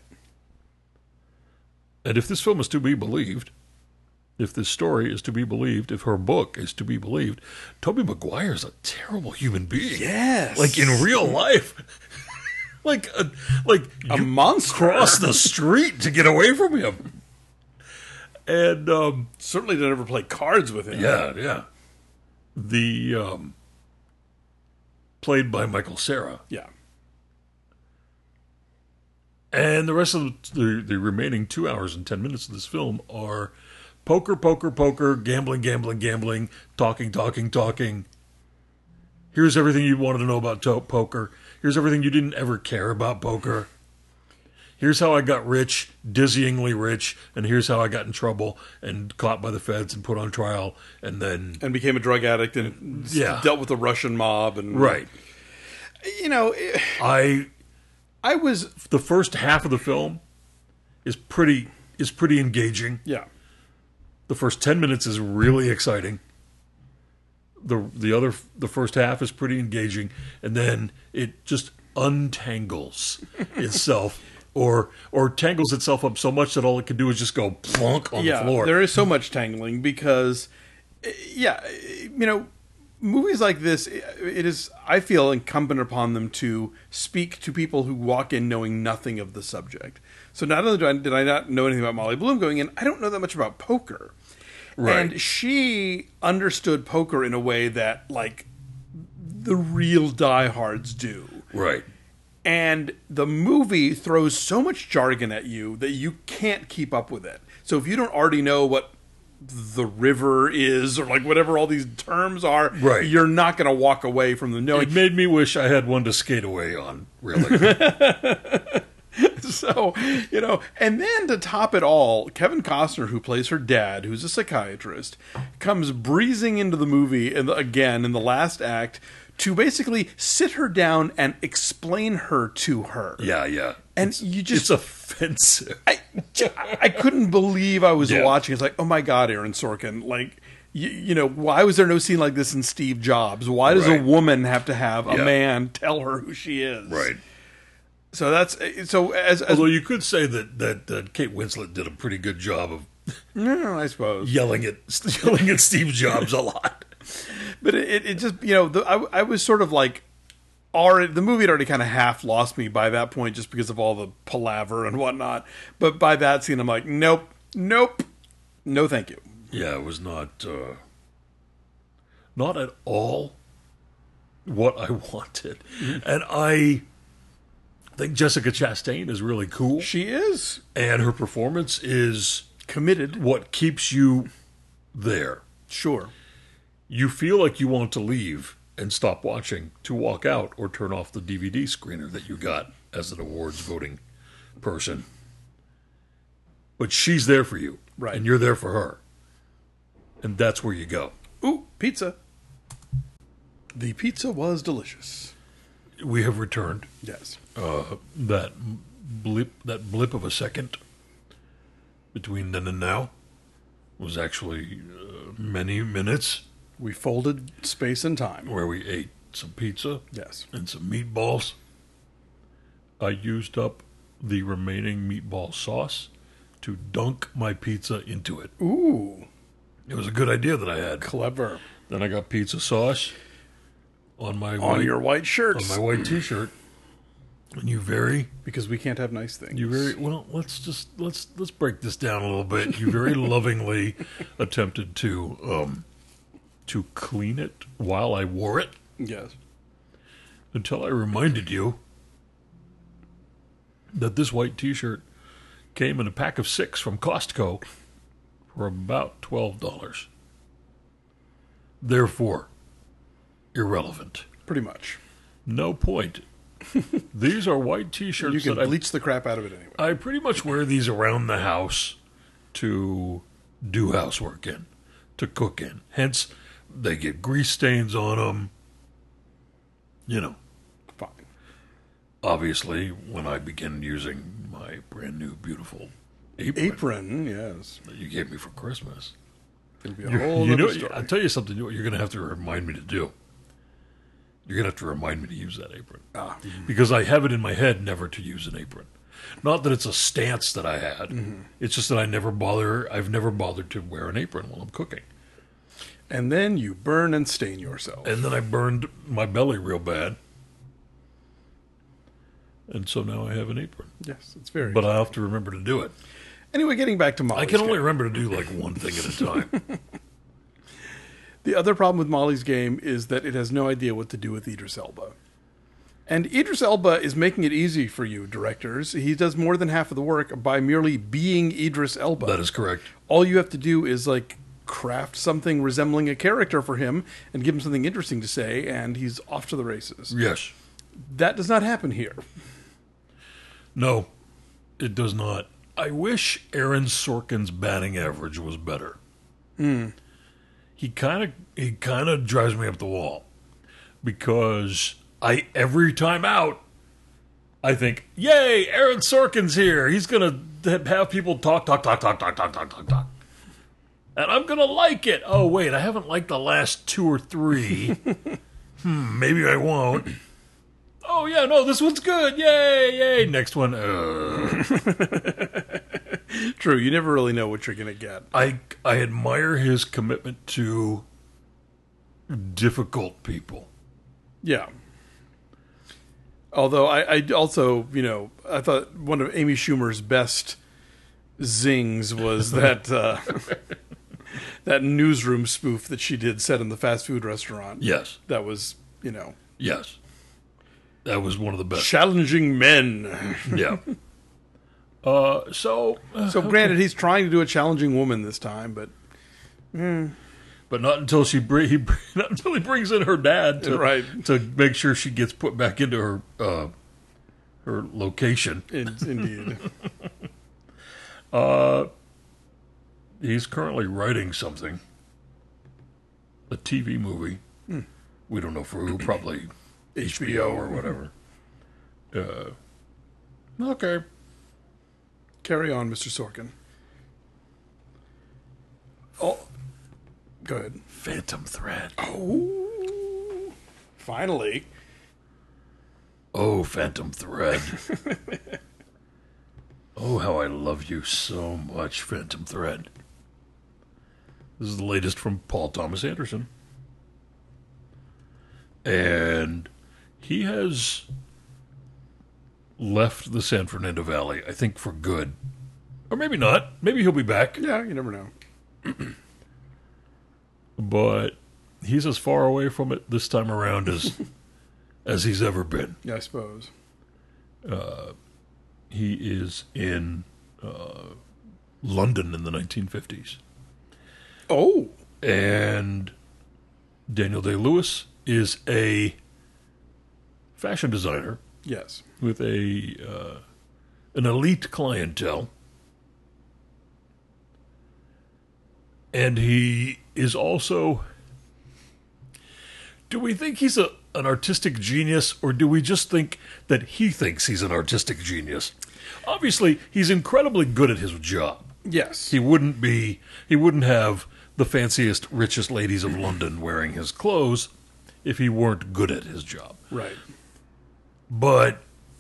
And if this film is to be believed, if this story is to be believed, if her book is to be believed, Tobey Maguire is a terrible human being. Yes. Like in real life. like a, like a you monster. Cross the street to get away from him. And um, certainly didn't ever play cards with him. Yeah, yeah. The um, played by Michael Cera. Yeah. And the rest of the, the remaining two hours and ten minutes of this film are poker, poker, poker, gambling, gambling, gambling, talking, talking, talking. Here's everything you wanted to know about to- poker. Here's everything you didn't ever care about poker. Here's how I got rich, dizzyingly rich, and here's how I got in trouble and caught by the feds and put on trial, and then and became a drug addict and yeah. dealt with the Russian mob and right. You know, it, I I was the first half of the film is pretty is pretty engaging. Yeah. The first ten minutes is really exciting. The the other the first half is pretty engaging, and then it just untangles itself. Or or tangles itself up so much that all it can do is just go plunk on yeah, the floor. There is so much tangling because, yeah, you know, movies like this, it is, I feel, incumbent upon them to speak to people who walk in knowing nothing of the subject. So not only did I, did I not know anything about Molly Bloom going in, I don't know that much about poker. Right. And she understood poker in a way that, like, the real diehards do. Right. And the movie throws so much jargon at you that you can't keep up with it. So if you don't already know what the river is or like whatever all these terms are, right. you're not going to walk away from them knowing. It made me wish I had one to skate away on, really. So, you know, and then to top it all, Kevin Costner, who plays her dad, who's a psychiatrist, comes breezing into the movie in the, again in the last act to basically sit her down and explain her to her. Yeah, yeah. And it's, you just... It's offensive. I, I couldn't believe I was yeah. watching. It's like, oh my God, Aaron Sorkin. Like, you, you know, why was there no scene like this in Steve Jobs? Why does right. a woman have to have a yeah. man tell her who she is? Right. So that's... So as, as Although you could say that, that, that Kate Winslet did a pretty good job of... No, I suppose. Yelling at, yelling at Steve Jobs a lot. But it, it just, you know, the, I, I was sort of like, already, the movie had already kind of half lost me by that point just because of all the palaver and whatnot. But by that scene, I'm like, nope, nope, no thank you. Yeah, it was not, uh, not at all what I wanted. Mm-hmm. And I think Jessica Chastain is really cool. She is. And her performance is... committed. What keeps you there. Sure. You feel like you want to leave and stop watching to walk out or turn off the D V D screener that you got as an awards voting person. But she's there for you. Right. And you're there for her. And that's where you go. Ooh, pizza. The pizza was delicious. We have returned. Yes. Uh, that blip, that blip of a second between then and now was actually uh, many minutes. We folded space and time. Where we ate some pizza. Yes. And some meatballs. I used up the remaining meatball sauce to dunk my pizza into it. Ooh. It was a good idea that I had. Clever. Then I got pizza sauce on my on white, your white shirts. on my white t-shirt. And you very because we can't have nice things. You very well. Let's just let's let's break this down a little bit. You very lovingly attempted to um to clean it while I wore it. Yes. Until I reminded you that this white T-shirt came in a pack of six from Costco for about twelve dollars. Therefore, irrelevant. Pretty much. No point. These are white T-shirts. You can that bleach the crap out of it anyway. I, I pretty much wear these around the house to do housework in, to cook in. Hence, they get grease stains on them. You know. Fine. Obviously, when I begin using my brand new beautiful apron, Apron, yes. that you gave me for Christmas. It'll be a You're- whole you other know, story. I'll tell you something. You're going to have to remind me to do. You're going to have to remind me to use that apron. Ah. Because I have it in my head never to use an apron. Not that it's a stance that I had. Mm-hmm. It's It's just that I never bother. I've never bothered to wear an apron while I'm cooking. And then you burn and stain yourself. And then I burned my belly real bad. And so now I have an apron. Yes, it's very. But I have to remember to do it. Anyway, getting back to Molly's I can only game. remember to do like one thing at a time. The other problem with Molly's game is that it has no idea what to do with Idris Elba. And Idris Elba is making it easy for you, directors. He does more than half of the work by merely being Idris Elba. That is correct. All you have to do is like craft something resembling a character for him and give him something interesting to say, and he's off to the races. Yes. That does not happen here. No, it does not. I wish Aaron Sorkin's batting average was better. Mm. He kind of he kind of drives me up the wall because I every time out I think, "Yay, Aaron Sorkin's here. He's going to have people talk talk talk talk talk talk talk talk talk." And I'm going to like it. Oh, wait, I haven't liked the last two or three. hmm, maybe I won't. Oh, yeah, no, this one's good. Yay, yay. Next one. Uh. True, you never really know what you're going to get. I, I admire his commitment to difficult people. Yeah. Although I, I also, you know, I thought one of Amy Schumer's best zings was that uh, that newsroom spoof that she did set in the fast food restaurant. Yes. That was, you know, Yes. That was one of the best. challenging men. Yeah. Uh, so, uh, So granted, he's trying to do a challenging woman this time, but but not until she bring he not until he brings in her dad to Right. to make sure she gets put back into her uh, her location. in, indeed. Uh, he's currently writing something, a T V movie. Hmm. We don't know for who, probably H B O or whatever. Uh, okay. Carry on, Mister Sorkin. Oh, go ahead. Phantom Thread. Oh, finally. Oh, Phantom Thread. Oh, how I love you so much, Phantom Thread. This is the latest from Paul Thomas Anderson. And he has left the San Fernando Valley, I think, for good. Or maybe not. Maybe he'll be back. Yeah, you never know. But he's as far away from it this time around as as he's ever been. Yeah, I suppose. He is in uh, London in the nineteen fifties. Oh, And Daniel Day-Lewis is a fashion designer yes. with a uh, an elite clientele. And he is also... Do we think he's a an artistic genius, or do we just think that he thinks he's an artistic genius? Obviously, he's incredibly good at his job. Yes. He wouldn't be he wouldn't have the fanciest, richest ladies of London wearing his clothes if he weren't good at his job. Right. But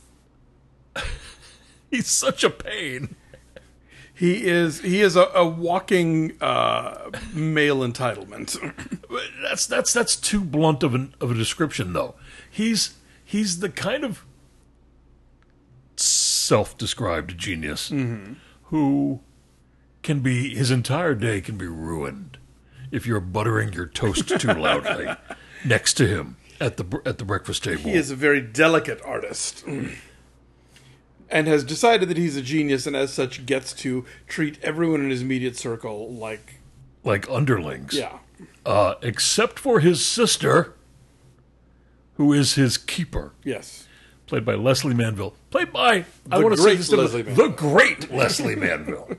he's such a pain. He is he is a, a walking uh, male entitlement. That's that's that's too blunt of an of a description, though. He's he's the kind of self-described genius who can be his entire day can be ruined if you're buttering your toast too loudly next to him at the at the breakfast table. He is a very delicate artist. and has decided that he's a genius, and as such gets to treat everyone in his immediate circle like like underlings. yeah, Uh, except for his sister, who is his keeper, yes, played by Leslie Manville. Played by I The want to say great this Leslie the Manville. great Leslie Manville.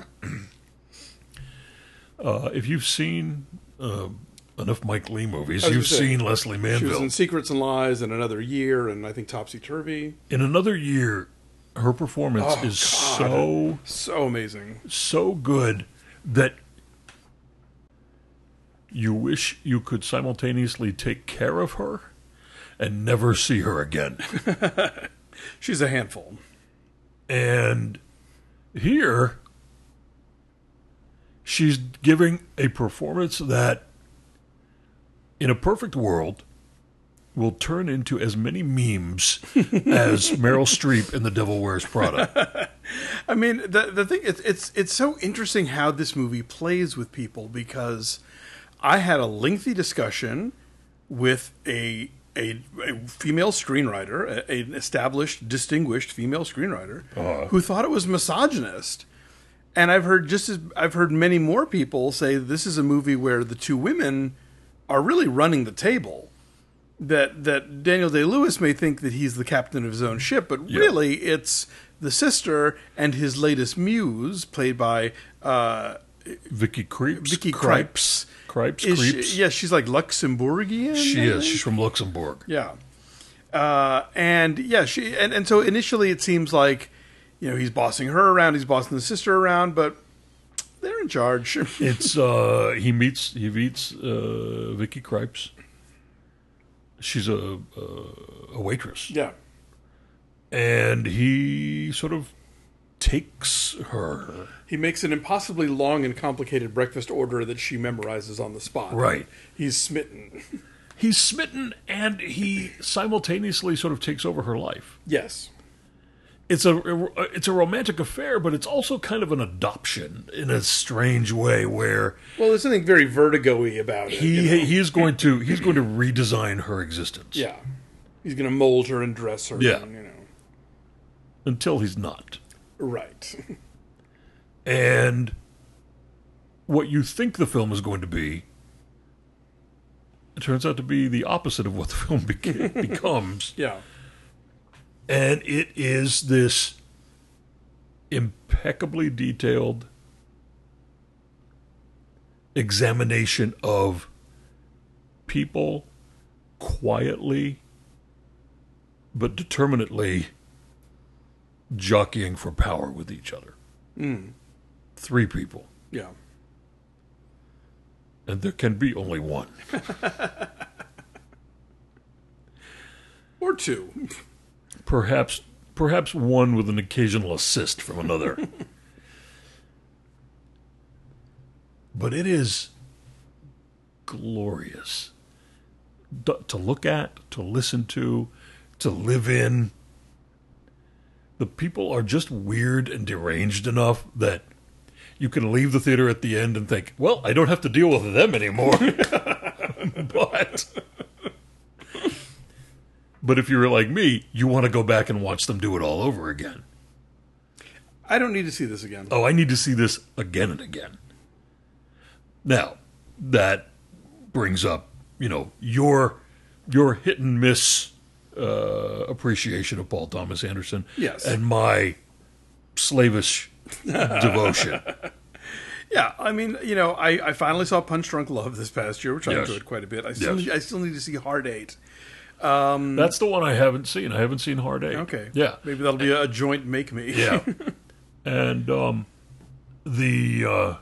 uh, if you've seen uh, enough Mike Lee movies, I was you've gonna say, seen Leslie she was Manville. in Secrets and Lies and Another Year, and I think Topsy Turvy. In Another Year, her performance Oh, is God. so So amazing. so good that you wish you could simultaneously take care of her and never see her again. She's a handful. And here, she's giving a performance that, in a perfect world, will turn into as many memes as Meryl Streep in The Devil Wears Prada. I mean, the the thing it's it's it's so interesting how this movie plays with people, because I had a lengthy discussion with a a, a female screenwriter, a, an established, distinguished female screenwriter, Uh-huh. who thought it was misogynist. And I've heard just as I've heard many more people say this is a movie where the two women are really running the table. That that Daniel Day-Lewis may think that he's the captain of his own ship, but Yeah. really it's the sister and his latest muse, played by uh, Vicky Creeps. Vicky Cripes. Cripes. Is Creeps. She, yeah, she's like Luxembourgian. She I is. think? She's from Luxembourg. Yeah. Uh, and yeah, she and, and so initially it seems like, you know, he's bossing her around, he's bossing the sister around, but they're in charge. It's uh, he meets he meets uh, Vicky Cripes. She's a uh, a waitress, yeah. and he sort of takes her. He makes an impossibly long and complicated breakfast order that she memorizes on the spot. Right. He's smitten. He's smitten, and he simultaneously sort of takes over her life. Yes. It's a it's a romantic affair, but it's also kind of an adoption in a strange way, where Well, there's something very Vertigo-y about it. he you know? he is going to he's going to redesign her existence. Yeah. He's going to mold her and dress her. Yeah. And, you know. Until he's not. Right. And what you think the film is going to be, it turns out to be the opposite of what the film beca- becomes. Yeah. And it is this impeccably detailed examination of people quietly but determinately jockeying for power with each other. Mm. Three people. Yeah. And there can be only one. Or two. Perhaps perhaps one with an occasional assist from another. But it is glorious D- to look at, to listen to, to live in. The people are just weird and deranged enough that you can leave the theater at the end and think, well, I don't have to deal with them anymore. but but if you're like me, you want to go back and watch them do it all over again. I don't need to see this again. Oh, I need to see this again and again. Now, that brings up, you know, your your hit and miss uh, appreciation of Paul Thomas Anderson, Yes. and my slavish devotion. Yeah, I mean, you know, I, I finally saw Punch Drunk Love this past year, which I Yes. enjoyed quite a bit. I still, Yes. need, I still need to see Hard Eight. That's the one I haven't seen. I haven't seen Hard Eight. Okay. Yeah. Maybe that'll be a joint make me. Yeah. And um, the uh,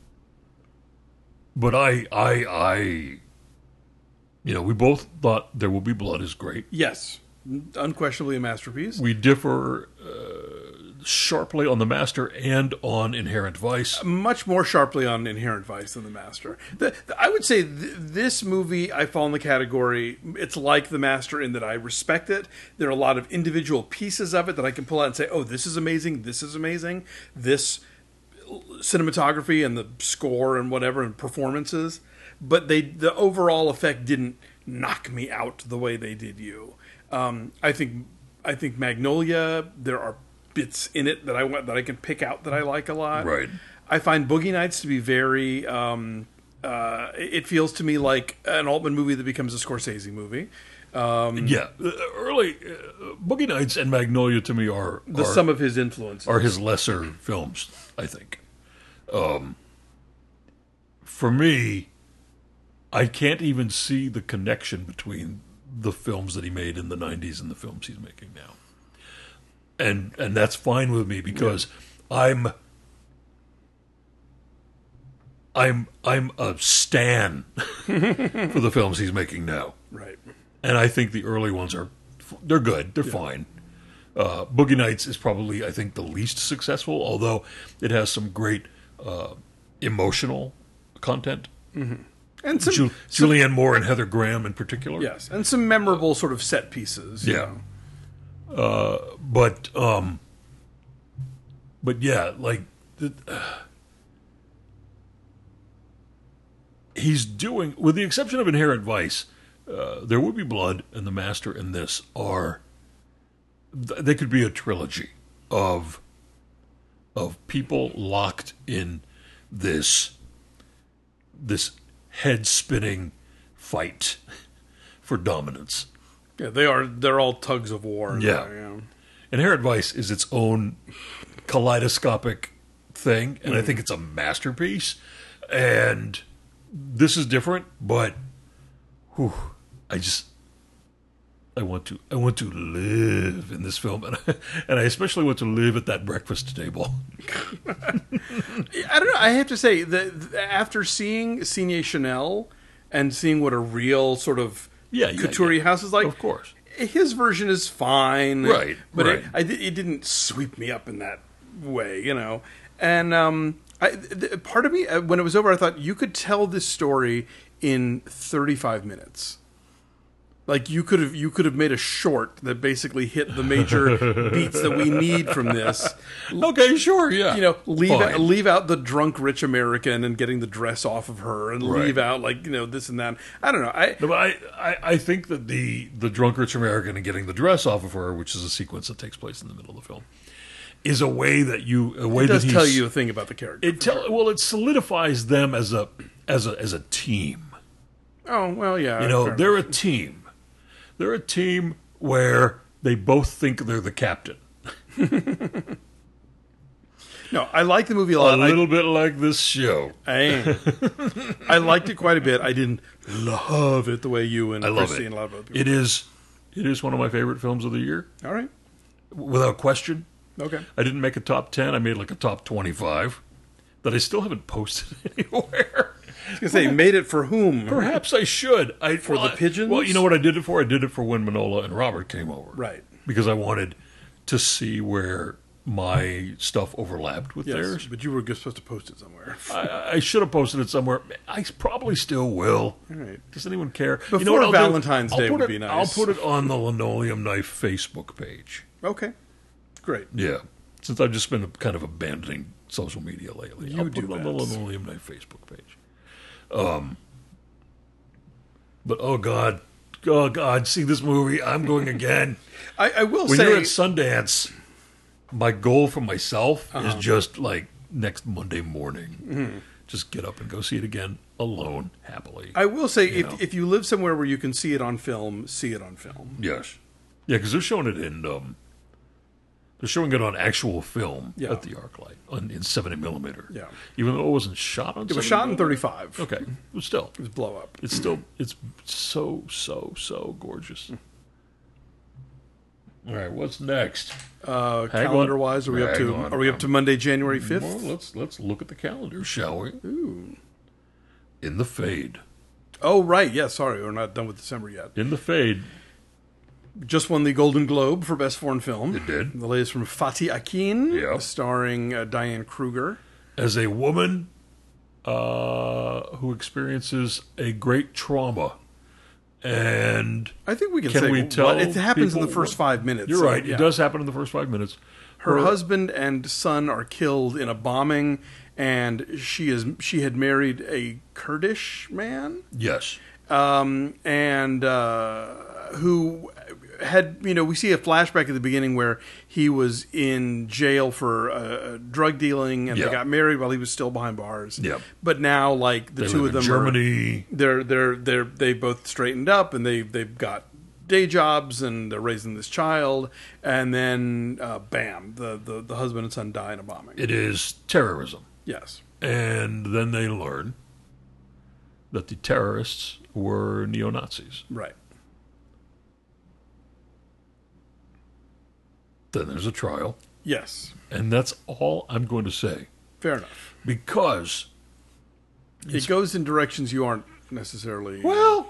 but I I I you know, we both thought There Will Be Blood is great. Yes. Unquestionably a masterpiece. We differ uh, sharply on The Master and on Inherent Vice. Much more sharply on Inherent Vice than The Master. The, the- I would say th- this movie, I fall in the category, it's like The Master in that I respect it. There are a lot of individual pieces of it that I can pull out and say, oh, this is amazing, this is amazing, this cinematography and the score and whatever and performances. But they the overall effect didn't knock me out the way they did you. Um, I think I think Magnolia, there are bits in it that I want that I can pick out that I like a lot. Right. I find Boogie Nights to be very. Um, uh, it feels to me like an Altman movie that becomes a Scorsese movie. Um, yeah, uh, early uh, Boogie Nights and Magnolia to me are the are, sum of his influences are his lesser films. I think. Um, for me, I can't even see the connection between the films that he made in the nineties and the films he's making now. And and that's fine with me because yeah. I'm I'm I'm a stan for the films he's making now. Right. And I think the early ones are they're good, they're yeah. fine. Uh, Boogie Nights is probably I think the least successful, although it has some great uh, emotional content. Mm-hmm. And some, Ju- some, Julianne Moore and Heather Graham in particular. Yes, and some memorable uh, sort of set pieces. Yeah. Uh, but, um, but yeah, like, the, uh, he's doing, with the exception of Inherent Vice, uh, There Would Be Blood and The Master and this are, they could be a trilogy of, of people locked in this, this head-spinning fight for dominance. Yeah, they are. They're all tugs of war. Yeah. There, yeah. Inherent Vice is its own kaleidoscopic thing, and mm. I think it's a masterpiece. And this is different, but whew, I just I want to I want to live in this film, and I, and I especially want to live at that breakfast table. I don't know. I have to say that after seeing Signe Chanel and seeing what a real sort of yeah, yeah couture yeah. house is like, of course, his version is fine, right? But right. It, I, it didn't sweep me up in that way, you know. And um, I, the, part of me, when it was over, I thought you could tell this story in thirty-five minutes. Like you could have, you could have made a short that basically hit the major beats that we need from this. Okay, sure, yeah. You know, leave out, leave out the drunk rich American and getting the dress off of her, and right. leave out like you know this and that. I don't know. I no, but I, I, I think that the the drunk rich American and getting the dress off of her, which is a sequence that takes place in the middle of the film, is a way that you a way it does that tell you a thing about the character. It tell well, it solidifies them as a as a as a team. Oh well, yeah. You know, they're a team. They're a team where they both think they're the captain. No, I like the movie a lot. A little I, bit like this show. I I liked it quite a bit. I didn't love it the way you and I love Christy it. and a lot of other people. It is, it is one of my favorite films of the year. All right. Without question. Okay. I didn't make a top ten. I made like a top twenty-five that I still haven't posted anywhere. I was going to say, made it for whom? Perhaps I should. I, for well, the pigeons? Well, you know what I did it for? I did it for when Manola and Robert came over. Right. Because I wanted to see where my stuff overlapped with yes, theirs. But you were supposed to post it somewhere. I, I should have posted it somewhere. I probably still will. All right. Does anyone care? Before you know what I'll Valentine's do? Day I'll put would it, be nice. I'll put it on the Linoleum Knife Facebook page. Okay. Great. Yeah. Since I've just been kind of abandoning social media lately. You I'll do put it on that. the Linoleum Knife Facebook page. Um, but, oh, God. Oh, God. See this movie. I'm going again. I, I will when say... When you're at Sundance, my goal for myself uh-huh. is just, like, next Monday morning. Mm-hmm. Just get up and go see it again alone, happily. I will say, if know. if you live somewhere where you can see it on film, see it on film. Yes. Yeah, because they're showing it in... Um, They're showing it on actual film yeah. at the ArcLight on, in seventy millimeter. Yeah. Even though it wasn't shot on It was shot in thirty-five. Okay. But still. It was blow up. It's still, it's so, so, so gorgeous. All right, what's next? Uh, calendar-wise, are we up to on. are we up to Monday, January fifth? Well, let's let's look at the calendar, shall we? Ooh. In the Fade. Oh, right. Yeah, sorry. We're not done with December yet. In the Fade. Just won the Golden Globe for Best Foreign Film. It did. The latest from Fatih Akin, yep. starring uh, Diane Kruger. As a woman uh, who experiences a great trauma. And I think we can, can say we tell what, it happens people, in the first five minutes. You're so, right. Yeah. It does happen in the first five minutes. Her, Her husband and son are killed in a bombing, and she is she had married a Kurdish man. Yes. Um, and uh, who had, you know, we see a flashback at the beginning where he was in jail for uh, drug dealing, and Yeah. they got married while he was still behind bars. Yeah. But now, like the They two live of in them, are, Germany. they're they're they're they both straightened up, and they they've got day jobs, and they're raising this child, and then uh, bam, the, the the husband and son die in a bombing. It is terrorism. Yes. And then they learn that the terrorists were neo-Nazis. Right. Then there's a trial. Yes. And that's all I'm going to say. Fair enough. Because, It goes in directions you aren't necessarily. well,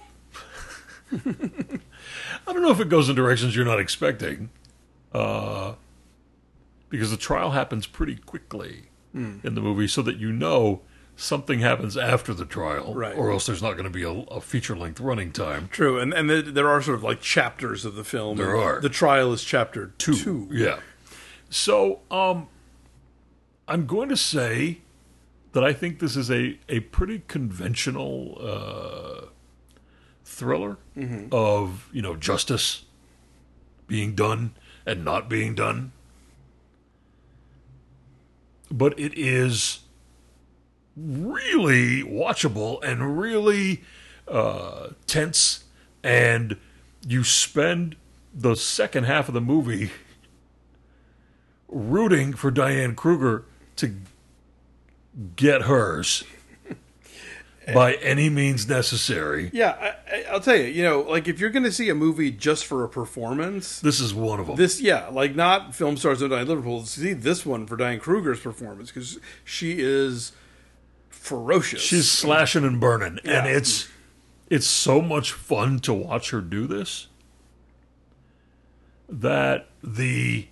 I don't know if it goes in directions you're not expecting. Uh, because the trial happens pretty quickly Mm. in the movie, so that you know something happens after the trial, Right. or else there's not going to be a, a feature-length running time. True, and and there, there are sort of like chapters of the film. There are. The trial is chapter two. Two. Yeah. So, um, I'm going to say that I think this is a, a pretty conventional uh, thriller of, you know, justice being done and not being done. But it is really watchable and really uh, tense, and you spend the second half of the movie rooting for Diane Kruger to get hers by any means necessary. Yeah, I, I- I'll tell you. You know, like if you're going to see a movie just for a performance, This is one of them. this, yeah, like not film stars of Diane Liverpool. See this one for Diane Kruger's performance because she is ferocious. She's slashing and burning, and Yeah. it's it's so much fun to watch her do this that the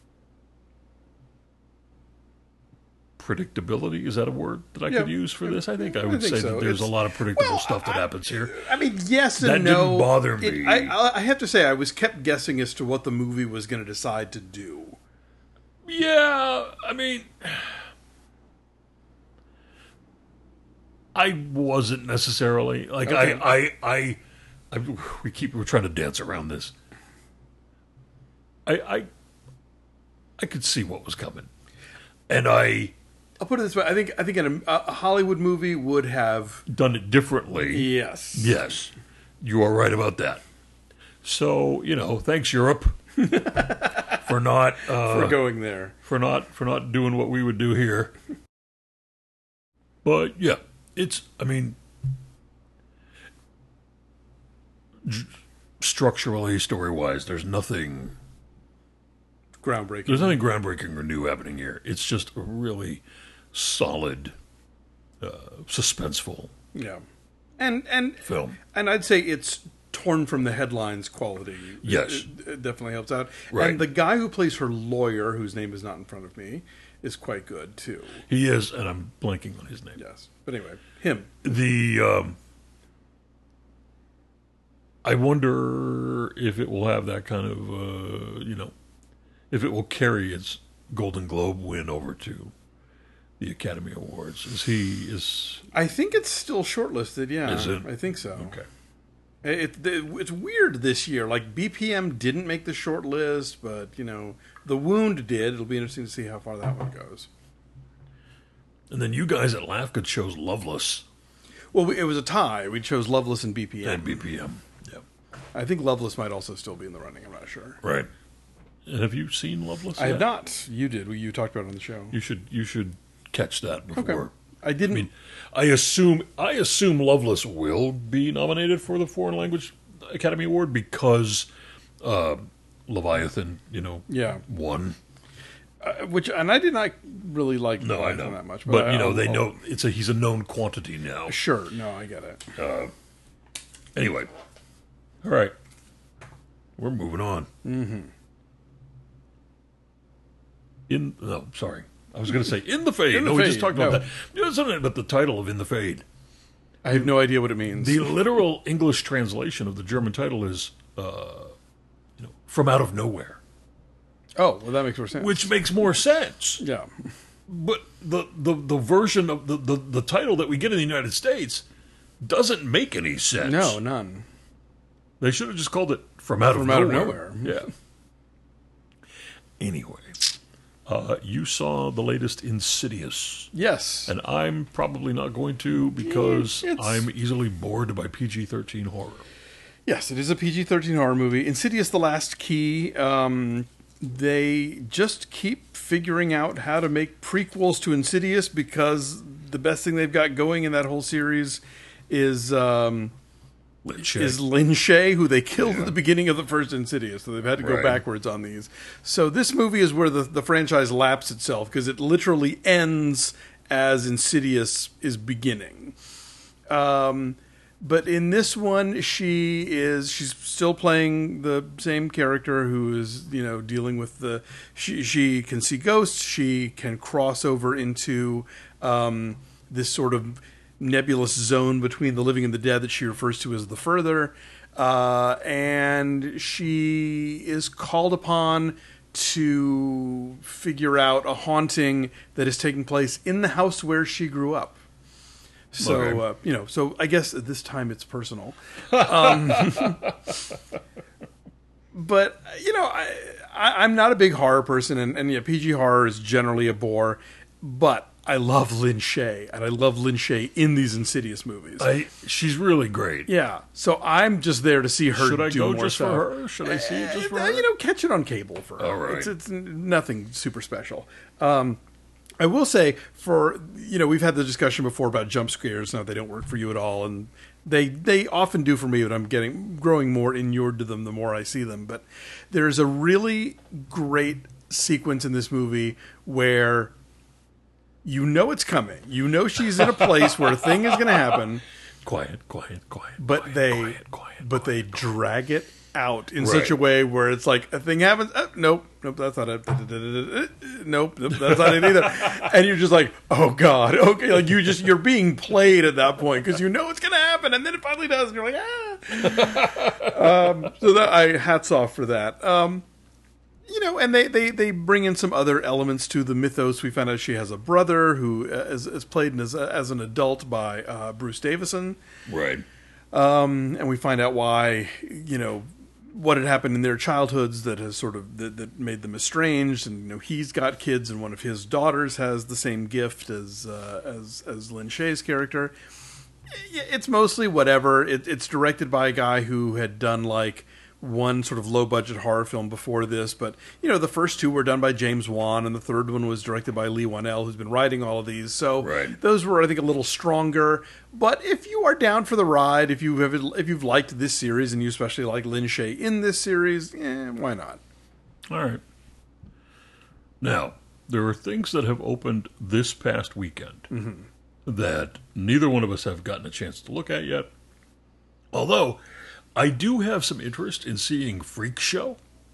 predictability, is that a word that I Yeah. could use for this? I think I I would think say so. that there's It's- a lot of predictable well, stuff that I- happens here. I mean, yes and That no. didn't bother It- me. I, I I have to say, I was kept guessing as to what the movie was going to decide to do. Yeah, I mean, I wasn't necessarily like Okay. I, I, I, I. We keep we're trying to dance around this. I, I, I could see what was coming, and I I'll put it this way: I think I think an, a a Hollywood movie would have done it differently. yes, Yes, you are right about that. So you know, thanks Europe for not uh, for going there. for not for not doing what we would do here. But yeah, it's I mean j- structurally, story-wise, there's nothing Groundbreaking. there's nothing groundbreaking or new happening here. It's just a really solid uh, suspenseful Yeah, and and film. and I'd say it's torn from the headlines quality. Yes. it, it definitely helps out. Right. And the guy who plays her lawyer, whose name is not in front of me, is quite good too. He is, and I'm blanking on his name. Yes, but anyway, him. The um, I wonder if it will have that kind of uh, you know, if it will carry its Golden Globe win over to the Academy Awards. Is he is I think it's still shortlisted. Yeah, Is it? I think so. okay? It, it, it's weird this year. Like B P M didn't make the short list, but you know, The Wound did. It'll be interesting to see how far that one goes. And then you guys at LAFCA chose Loveless Well, we, it was a tie. We chose Loveless and B P M. and B P M. Yep. I think Loveless might also still be in the running. I'm not sure. Right. And have you seen Loveless? I have yet? not. You did. You talked about it on the show. You should you should catch that before. Okay. I didn't. I mean, I assume I assume Loveless will be nominated for the Foreign Language Academy Award because uh, Leviathan, you know, yeah. won. Uh, which and I did not really like No, I Leviathan know that much, but, I- you know I'll- they I'll- know it's a he's a known quantity now. Sure. No, I get it. Anyway, all right, we're moving on. Mm-hmm. In no, sorry, I was going to say In the Fade. In the no, we just Fade, talked about no. that. You know something about the title of In the Fade? I have no idea what it means. The literal English translation of the German title is, uh, you know, From Out of Nowhere, oh, well, that makes more sense. which makes more sense. yeah. But the, the, the version of the, the, the title that we get in the United States doesn't make any sense. No, none. They should have just called it From Out, From of, Out of nowhere. Nowhere. Yeah. Anyway, uh, you saw the latest Insidious. Yes. And I'm probably not going to because It's- I'm easily bored by P G thirteen horror. Yes, it is a P G thirteen horror movie. Insidious: The Last Key. Um, they just keep figuring out how to make prequels to Insidious because the best thing they've got going in that whole series is um, Lin Shaye. is Lin Shaye, who they killed at the beginning of the first Insidious. So they've had to go Right. backwards on these. So this movie is where the, the franchise laps itself because it literally ends as Insidious is beginning. Um, but in this one, she is she's still playing the same character who is, you know, dealing with the she she can see ghosts, she can cross over into um, this sort of nebulous zone between the living and the dead that she refers to as the further, uh, and she is called upon to figure out a haunting that is taking place in the house where she grew up. So, Okay. uh, you know, so I guess at this time it's personal. Um, but, you know, I, I, I'm not a big horror person, and, and yeah, P G horror is generally a bore, but I love Lin Shaye, and I love Lin Shaye in these Insidious movies. I, she's really great. yeah, so I'm just there to see her Should I do go more just stuff. for her? Should I see it just for Uh, her? You know, catch it on cable for her. All right. It's, it's nothing super special. Um, I will say, for you know, we've had the discussion before about jump scares. Now they don't work for you at all, and they they often do for me. But I'm getting growing more inured to them the more I see them. But there's a really great sequence in this movie where you know it's coming. You know she's in a place where a thing is going to happen, Quiet, quiet, quiet. but quiet, they quiet, quiet, but they quiet. drag it out in Right. such a way where it's like a thing happens. Oh, nope, nope, that's not it. Nope, nope, that's not it either. And you're just like, oh god, okay. Like you just you're being played at that point because you know it's gonna happen, and then it finally does, and you're like, ah. um, so that I hats off for that. Um, you know, and they, they, they bring in some other elements to the mythos. We found out she has a brother who uh, is, is played as, as an adult by uh, Bruce Davison. Right. Um, and we find out why, you know, what had happened in their childhoods that has sort of that, that made them estranged. And you know, he's got kids, and one of his daughters has the same gift as uh, as as Lin Shaye's character. It's mostly whatever. It, it's directed by a guy who had done like one sort of low budget horror film before this, but you know, the first two were done by James Wan, and the third one was directed by Lee Wanell, who's been writing all of these. So Right. those were, I think, a little stronger. But if you are down for the ride, if you have, if you've liked this series, and you especially like Lin Shaye in this series, eh, why not? All right. Now, there are things that have opened this past weekend Mm-hmm. that neither one of us have gotten a chance to look at yet. Although, I do have some interest in seeing Freak Show,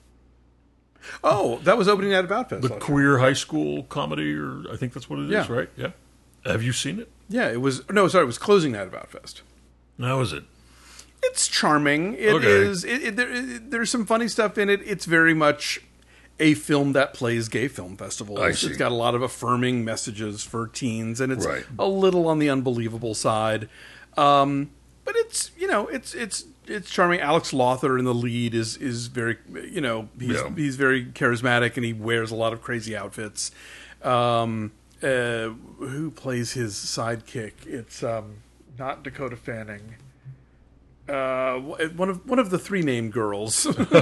Oh, that was opening night of Outfest. the queer high school comedy, or I think that's what it is, Yeah. right? Yeah. Have you seen it? Yeah, it was. No, sorry, it was closing night of Outfest. How is it? It's charming. It Okay. is. It, it, there, it, there's some funny stuff in it. It's very much a film that plays gay film festivals. I see. It's got a lot of affirming messages for teens, and it's Right. a little on the unbelievable side. Um, but it's you know it's it's it's charming. Alex Lothar in the lead is is very you know he's Yeah. he's very charismatic, and he wears a lot of crazy outfits. Um, uh, who plays his sidekick? It's um, not Dakota Fanning. Uh, one of one of the three named girls.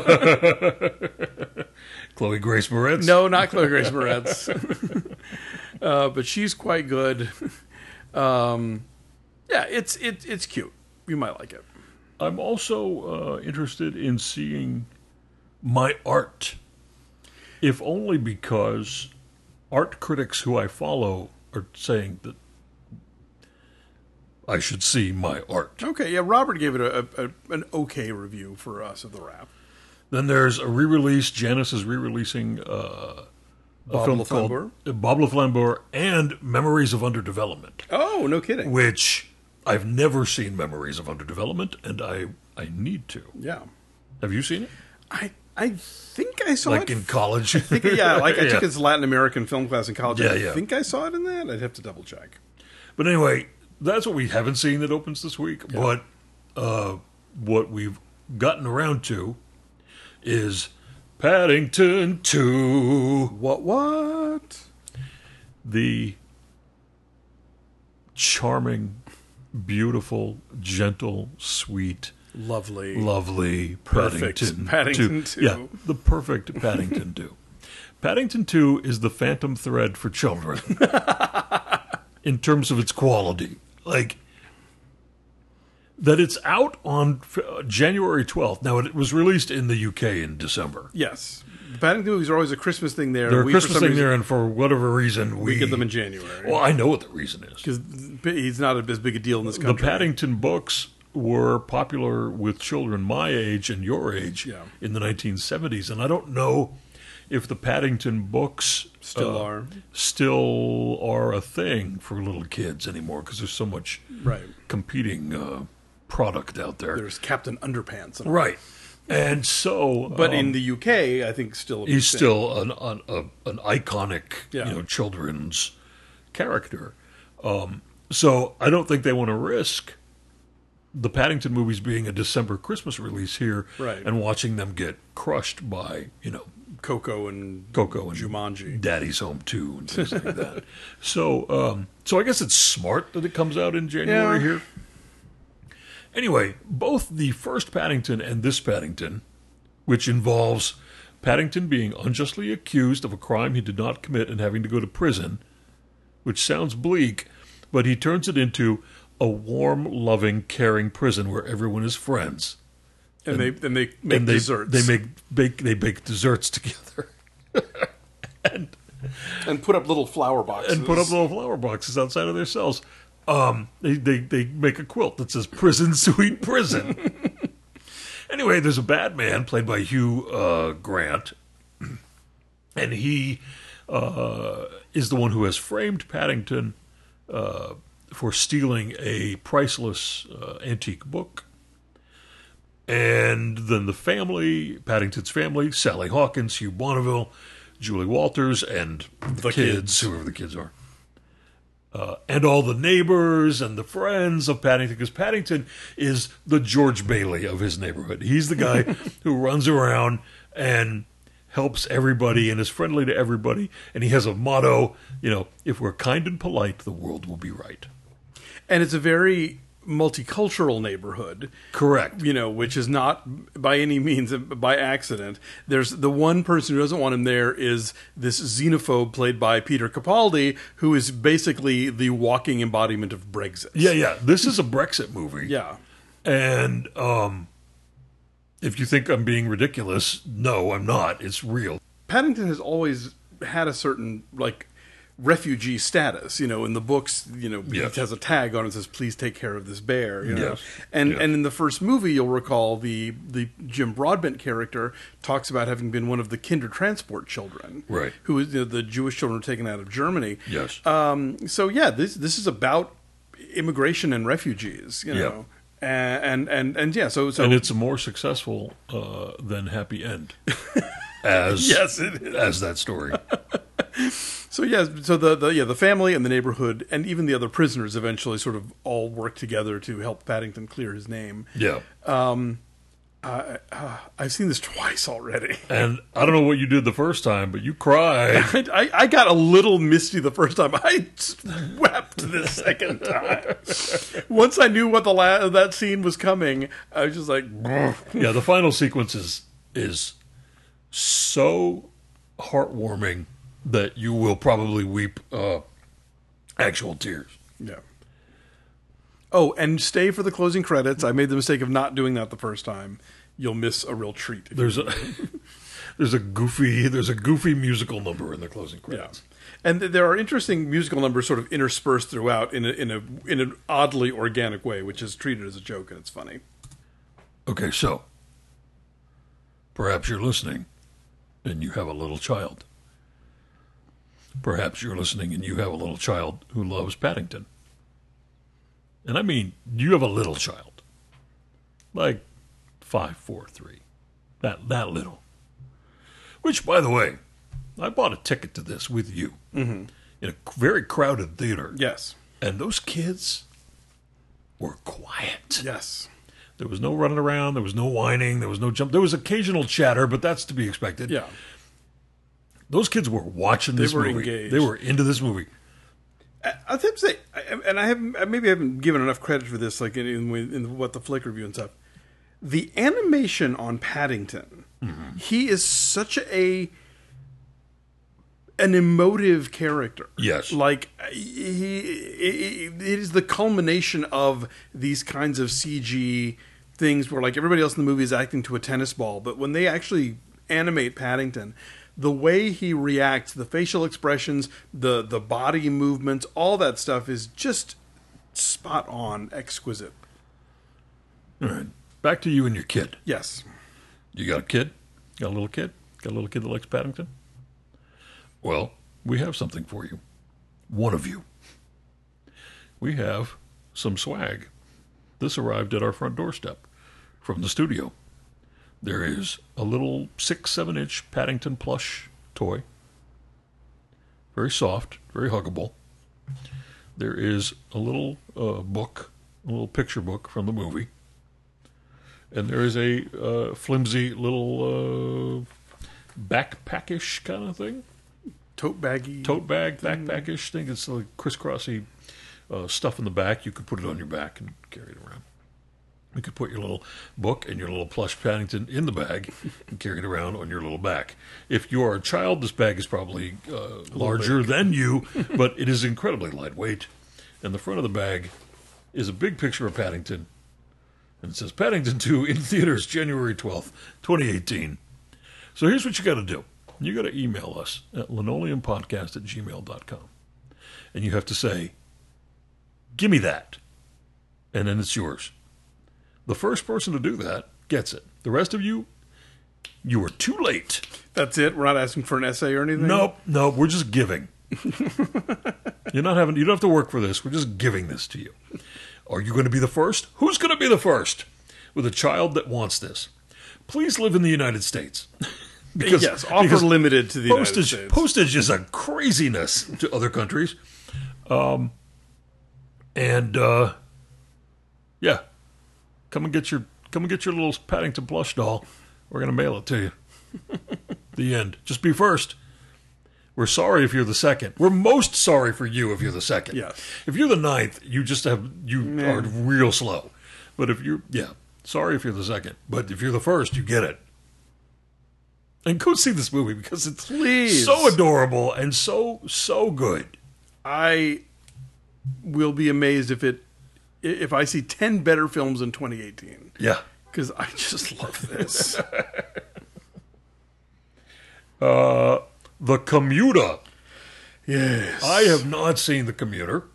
Chloe Grace Moretz? No, not Chloe Grace Moretz. uh, but she's quite good. Um, yeah, it's it, it's cute. You might like it. I'm also uh, interested in seeing My Art, if only because art critics who I follow are saying that I should see My Art. Okay, yeah. Robert gave it a, a, a an okay review for us of the Wrap. Then there's a re-release. Janice is re-releasing uh, a Bob film LaFleur? called uh, Bob LaFleur and Memories of Underdevelopment, Oh, no kidding. which I've never seen Memories of Underdevelopment, and I I need to. Yeah, Have you seen it? I I think I saw Like it. in college? I think, yeah, like I Yeah. took his Latin American film class in college. Yeah, I yeah. think I saw it in that. I'd have to double check. But anyway, that's what we haven't seen that opens this week. But uh, what we've gotten around to is Paddington two. What? What? The charming, beautiful, gentle, sweet, Lovely. lovely Perfect Paddington, Paddington two. two. Yeah, the perfect Paddington two. Paddington two is the phantom thread for children in terms of its quality. Like, that it's out on uh, January twelfth. Now, it was released in the U K in December. Yes. The Paddington movies are always a Christmas thing there. They're a We, Christmas for some thing reason, there, and for whatever reason, we, we get them in January. Well, I know what the reason is. Because he's not as big a deal in this The country. Paddington books were popular with children my age and your age Yeah. in the nineteen seventies, and I don't know if the Paddington books Still uh, are. still are a thing for little kids anymore because there's so much Right. competing uh, product out there. There's Captain Underpants. And all. Right, and so, But um, in the U K, I think still a big he's thing. still an an, a, an iconic, Yeah. you know, children's character. Um, so I don't think they want to risk the Paddington movies being a December Christmas release here, Right. and watching them get crushed by, you know, Coco and Coco and Jumanji. Daddy's Home two and things like that. So, um, so I guess it's smart that it comes out in January Yeah. here. Anyway, both the first Paddington and this Paddington, which involves Paddington being unjustly accused of a crime he did not commit and having to go to prison, which sounds bleak, but he turns it into a warm, loving, caring prison where everyone is friends. And, they and they make and they, desserts. They make bake they bake desserts together. and and put up little flower boxes. and put up little flower boxes outside of their cells. Um, they, they, they make a quilt that says "Prison, Sweet Prison." Anyway, there's a bad man played by Hugh uh, Grant, and he uh, is the one who has framed Paddington uh, for stealing a priceless uh, antique book. And then the family, Paddington's family, Sally Hawkins, Hugh Bonneville, Julie Walters, and the kids, kids. whoever the kids are. Uh, and all the neighbors and the friends of Paddington, because Paddington is the George Bailey of his neighborhood. He's the guy who runs around and helps everybody and is friendly to everybody. And he has a motto, you know, if we're kind and polite, the world will be right. And it's a very multicultural neighborhood. Correct. You know, which is not by any means by accident. There's the one person who doesn't want him there is this xenophobe played by Peter Capaldi, who is basically the walking embodiment of Brexit. Yeah, yeah. This is a Brexit movie. Yeah. And um, if you think I'm being ridiculous, no, I'm not. It's real. Paddington has always had a certain, like, refugee status. You know, in the books, you know, Yes. he has a tag on it that says, please take care of this bear. You know? Yes. And Yes. and in the first movie, you'll recall the, the Jim Broadbent character talks about having been one of the Kinder Transport children. Right. Who was, you know, the Jewish children were taken out of Germany. Yes. Um, so, yeah, this this is about immigration and refugees, you know. And, and, and, and, yeah, so... so And it's a more successful uh, than Happy End. As, Yes, it is. as that story. So yeah, so the, the yeah the family and the neighborhood and even the other prisoners eventually sort of all work together to help Paddington clear his name. Yeah. I, uh, I've seen this twice already. And I don't know what you did the first time, but you cried. I, I got a little misty the first time. I wept the second time. Once I knew what the la- that scene was coming, I was just like, Yeah, the final sequence is, is so heartwarming that you will probably weep uh, actual tears. yeah. Oh, and stay for the closing credits. I made the mistake of not doing that the first time. You'll miss a real treat. if There's you- a there's a goofy there's a goofy musical number in the closing Yeah, credits. and th- there are interesting musical numbers sort of interspersed throughout in a in a in an oddly organic way, which is treated as a joke and it's funny. Okay, so perhaps you're listening and you have a little child. Perhaps you're listening and you have a little child who loves Paddington. And I mean, you have a little child. Like five, four, three. That that little. Which, by the way, I bought a ticket to this with you in a very crowded theater. Yes, And those kids were quiet. yes, There was no running around. There was no whining. There was no jump. There was occasional chatter, but that's to be expected. Yeah. Those kids were watching this They were movie. engaged. They were into this movie. I- I'll have to say, I- and I haven't, I maybe haven't given enough credit for this, like in, in, in what the Flick review and stuff. The animation on Paddington, mm-hmm. he is such a an emotive character. Yes, like he, it, it is the culmination of these kinds of C G things where, like, everybody else in the movie is acting to a tennis ball, but when they actually animate Paddington, the way he reacts, the facial expressions, the the body movements, all that stuff is just spot on, exquisite. All right. Back to you and your kid. Yes. You got a kid? Got a little kid? Got a little kid that likes Paddington? Well, we have something for you. One of you. We have some swag. This arrived at our front doorstep from the studio. There is a little six, seven inch Paddington plush toy. Very soft, very huggable. There is a little uh, book, a little picture book from the movie. And there is a uh, flimsy little uh, backpackish kind of thing. Tote baggy. Tote bag, backpackish thing. It's like crisscrossy uh, stuff in the back. You could put it on your back and carry it around. You could put your little book and your little plush Paddington in the bag and carry it around on your little back. If you are a child, this bag is probably uh, larger big. than you, but it is incredibly lightweight. And the front of the bag is a big picture of Paddington. And it says, Paddington two in theaters January twelfth, twenty eighteen. So here's what you got to do. You got to email us at linoleumpodcast at gmail dot com. And you have to say, give me that. And then it's yours. The first person to do that gets it. The rest of you, you are too late. That's it? We're not asking for an essay or anything? Nope, nope, we're just giving. You're not having, you don't have to work for this. We're just giving this to you. Are you going to be the first? Who's going to be the first with a child that wants this? Please live in the United States. because, yes, offer because limited to the postage, United States. Postage is a craziness to other countries. Um, and, uh, yeah. Come and get your come and get your little Paddington plush doll. We're going to mail it to you. The end. Just be first. We're sorry if you're the second. We're most sorry for you if you're the second. Yes. If you're the ninth, you just have you Man. are real slow. But if you yeah, sorry if you're the second. But if you're the first, you get it. And go see this movie because it's Please. so adorable and so so good. I will be amazed if it if I see ten better films in twenty eighteen. Yeah. Because I just love this. uh, The Commuter. Yes. I have not seen The Commuter.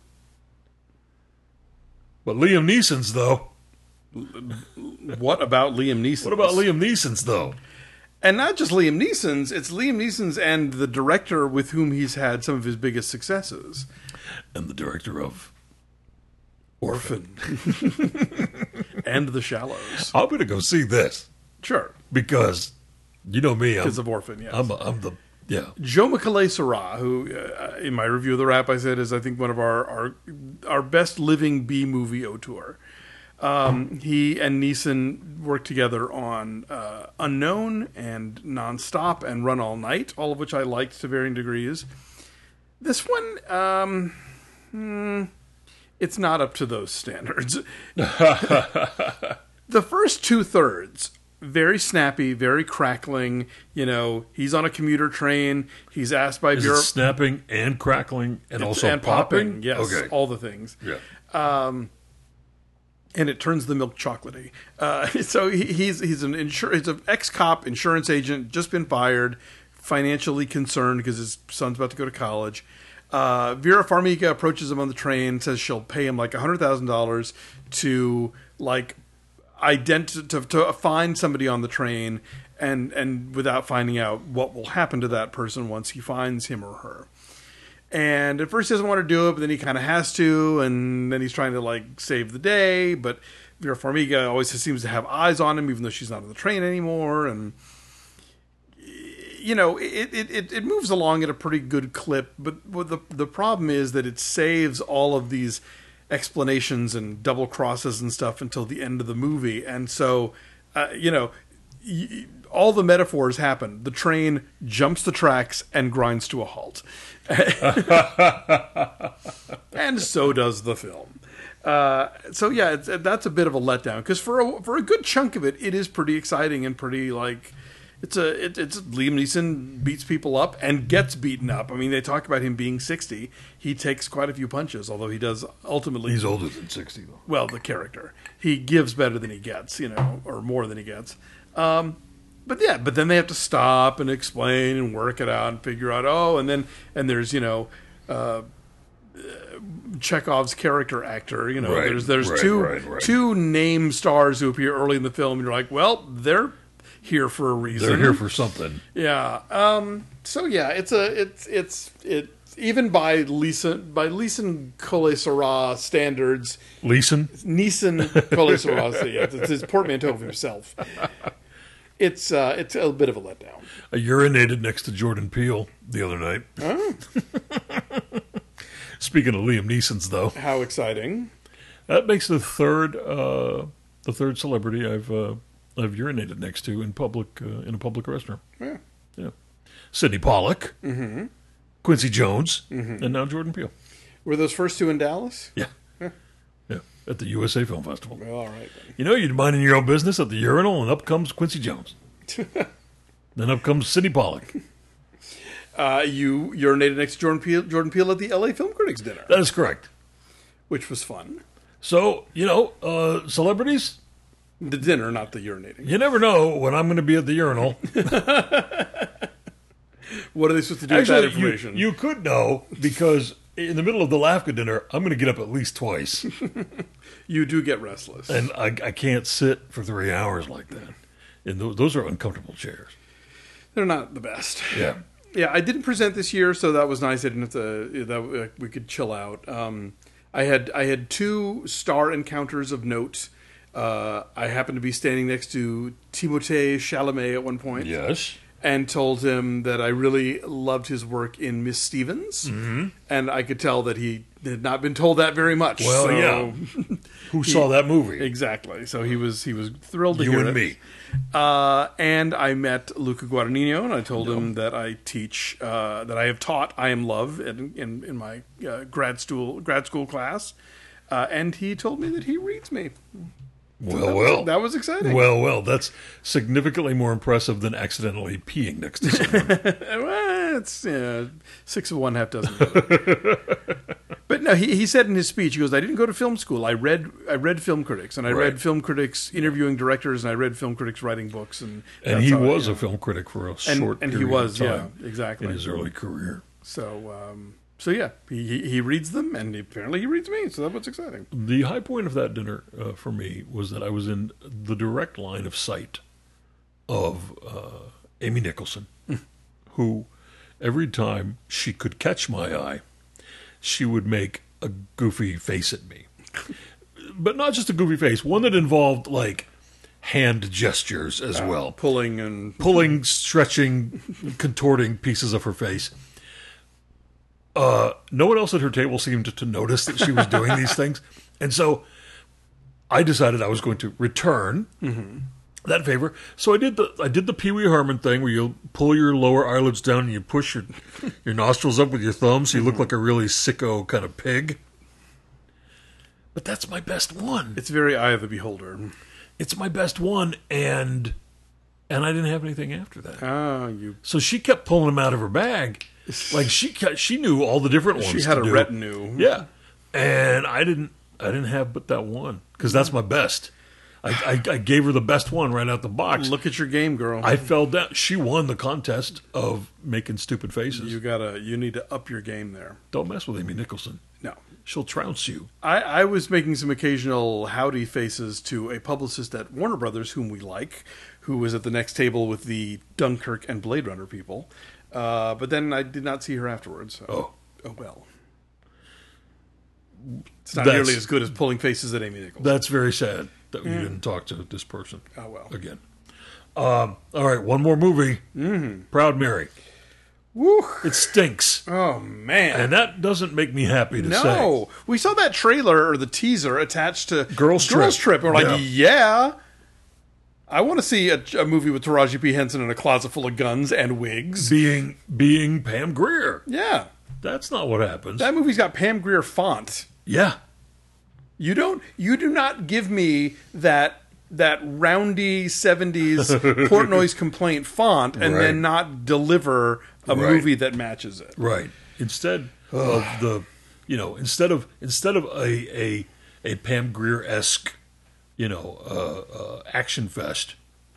But Liam Neeson's, though. What about Liam Neeson? What about Liam Neeson's, though? And not just Liam Neeson's, it's Liam Neeson's and the director with whom he's had some of his biggest successes. And the director of Orphan. And The Shallows. I'm going to go see this. Sure. Because, you know me. Because of Orphan, yes. I'm, I'm the, yeah. Joe McCalais-Seurat, who, uh, in my review of The Wrap, I said is, I think, one of our, our, our best living B-movie auteur. Um, he and Neeson worked together on uh, Unknown and Nonstop and Run All Night, all of which I liked to varying degrees. This one, um, hmm, it's not up to those standards. The first two-thirds, very snappy, very crackling. You know, he's on a commuter train. He's asked by Is Bureau... it snapping and crackling and also and popping? popping? Yes, okay. all the things. Yeah. Um, and it turns the milk chocolatey. Uh, so he, he's he's an insur- he's an ex-cop insurance agent, just been fired, financially concerned because his son's about to go to college. Uh, Vera Farmiga approaches him on the train, says she'll pay him like one hundred thousand dollars to like ident- to, to find somebody on the train and, and without finding out what will happen to that person once he finds him or her. And at first he doesn't want to do it, but then he kind of has to, and then he's trying to like save the day, but Vera Farmiga always seems to have eyes on him even though she's not on the train anymore, and you know, it, it, it, it moves along at a pretty good clip, but the the problem is that it saves all of these explanations and double crosses and stuff until the end of the movie. And so, uh, you know, y- all the metaphors happen. The train jumps the tracks and grinds to a halt. And so does the film. Uh, so yeah, it's, that's a bit of a letdown because for a, for a good chunk of it, it is pretty exciting and pretty like it's a it, it's Liam Neeson beats people up and gets beaten up. I mean, they talk about him being sixty. He takes quite a few punches, although he does ultimately. He's older than sixty though. Well, the character he gives better than he gets, you know, or more than he gets. Um, but yeah, but then they have to stop and explain and work it out and figure out. Oh, and then and there's you know. Uh, Chekhov's character actor, you know, Right, there's there's right, two right, right. two name stars who appear early in the film, and you're like, well, they're here for a reason. They're here for something. Yeah. Um. So yeah, it's a it's it's it even by Lisa by Leeson Coles standards, Leeson? Neeson Coles yeah, it's his portmanteau of himself. It's uh it's a bit of a letdown. I urinated next to Jordan Peele the other night. Oh, Speaking of Liam Neeson's, though, how exciting! that makes the third uh, the third celebrity I've uh, I've urinated next to in public uh, in a public restroom. Yeah. Yeah, Sidney Pollack, mm-hmm. Quincy Jones, Mm-hmm. and now Jordan Peele. Were those first two in Dallas? Yeah, yeah, at the U S A Film Festival. Well, all right. You know, you're minding your own business at the urinal, and up comes Quincy Jones. Then up comes Sidney Pollack. Uh, you urinated next to Jordan Peele, Jordan Peele at the L A Film Critics Dinner, That is correct. which was fun. So, you know, uh, celebrities, The dinner, not the urinating. you never know when I'm going to be at the urinal. What are they supposed to do with that Actually, you, information? you could know because in the middle of the Lafka dinner, I'm going to get up at least twice. You do get restless. And I, I can't sit for three hours like that. And those, those are uncomfortable chairs. They're not the best. Yeah. Yeah, I didn't present this year, so that was nice. I didn't have to. That uh, we could chill out. Um, I had I had two star encounters of note. Uh, I happened to be standing next to Timothée Chalamet at one point, Yes. and told him that I really loved his work in Miss Stevens, mm-hmm. and I could tell that he had not been told that very much. Well, so, yeah. Who saw that movie? Exactly. So he was he was thrilled to You hear and it. me. Uh, and I met Luca Guadagnino, and I told him that I teach, uh, that I have taught I Am Love in in, in my uh, grad school grad school class, uh, and he told me that he reads me. Well, that well. was, that was exciting. Well, well, that's significantly more impressive than accidentally peeing next to someone. Well, it's uh, six of one, half dozen of the other. But no, he, he said in his speech, he goes, I didn't go to film school. I read I read film critics, and I Right. read film critics interviewing directors, and I read film critics writing books. And, And that's he how I- was you a know. film critic for a and, short and he period was, of yeah, time exactly. in his early career. So, um, so yeah, he, he he reads them, and apparently he reads me. So that was exciting. The high point of that dinner uh, for me was that I was in the direct line of sight of uh, Amy Nicholson, who every time she could catch my eye, she would make a goofy face at me. But not just a goofy face, one that involved like hand gestures as well. Pulling and Pulling, stretching, contorting pieces of her face. Uh, no one else at her table seemed to, to notice that she was doing these things. And so I decided I was going to return that favor. So I did the I did the Pee Wee Herman thing where you pull your lower eyelids down and you push your your nostrils up with your thumb so you look like a really sicko kind of pig. But that's my best one. it's very eye of the beholder. It's my best one, and and I didn't have anything after that. Ah, you. So she kept pulling them out of her bag, like she kept, she knew all the different ones. She had to a do. retinue. Yeah, and I didn't. I didn't have but that one because that's my best. I, I I gave her the best one right out the box. Look at your game, girl. I fell down. She won the contest of making stupid faces. you gotta. You need to up your game there. Don't mess with Amy Nicholson. No. She'll trounce you. I, I was making some occasional howdy faces to a publicist at Warner Brothers, whom we like, who was at the next table with the Dunkirk and Blade Runner people. Uh, but then I did not see her afterwards. So. Oh. Oh, well. It's not That's- nearly as good as pulling faces at Amy Nichols. That's very sad that you didn't talk to this person. Oh, well. Again. Um, all right, one more movie. Mm-hmm. Proud Mary. Woo. It stinks. Oh, man. And that doesn't make me happy to no. say. No. We saw that trailer or the teaser attached to Girls Trip. Girls Trip. And we're Yeah. like, yeah. I want to see a, a movie with Taraji P. Henson in a closet full of guns and wigs. Being being Pam Grier. Yeah. That's not what happens. That movie's got Pam Grier font. Yeah. You don't you do not give me that that roundy seventies Portnoy's complaint font and Right. then not deliver a Right. movie that matches it. Right. Instead of the, you know, instead of instead of a a, a Pam Grier-esque, you know, uh, uh, action fest,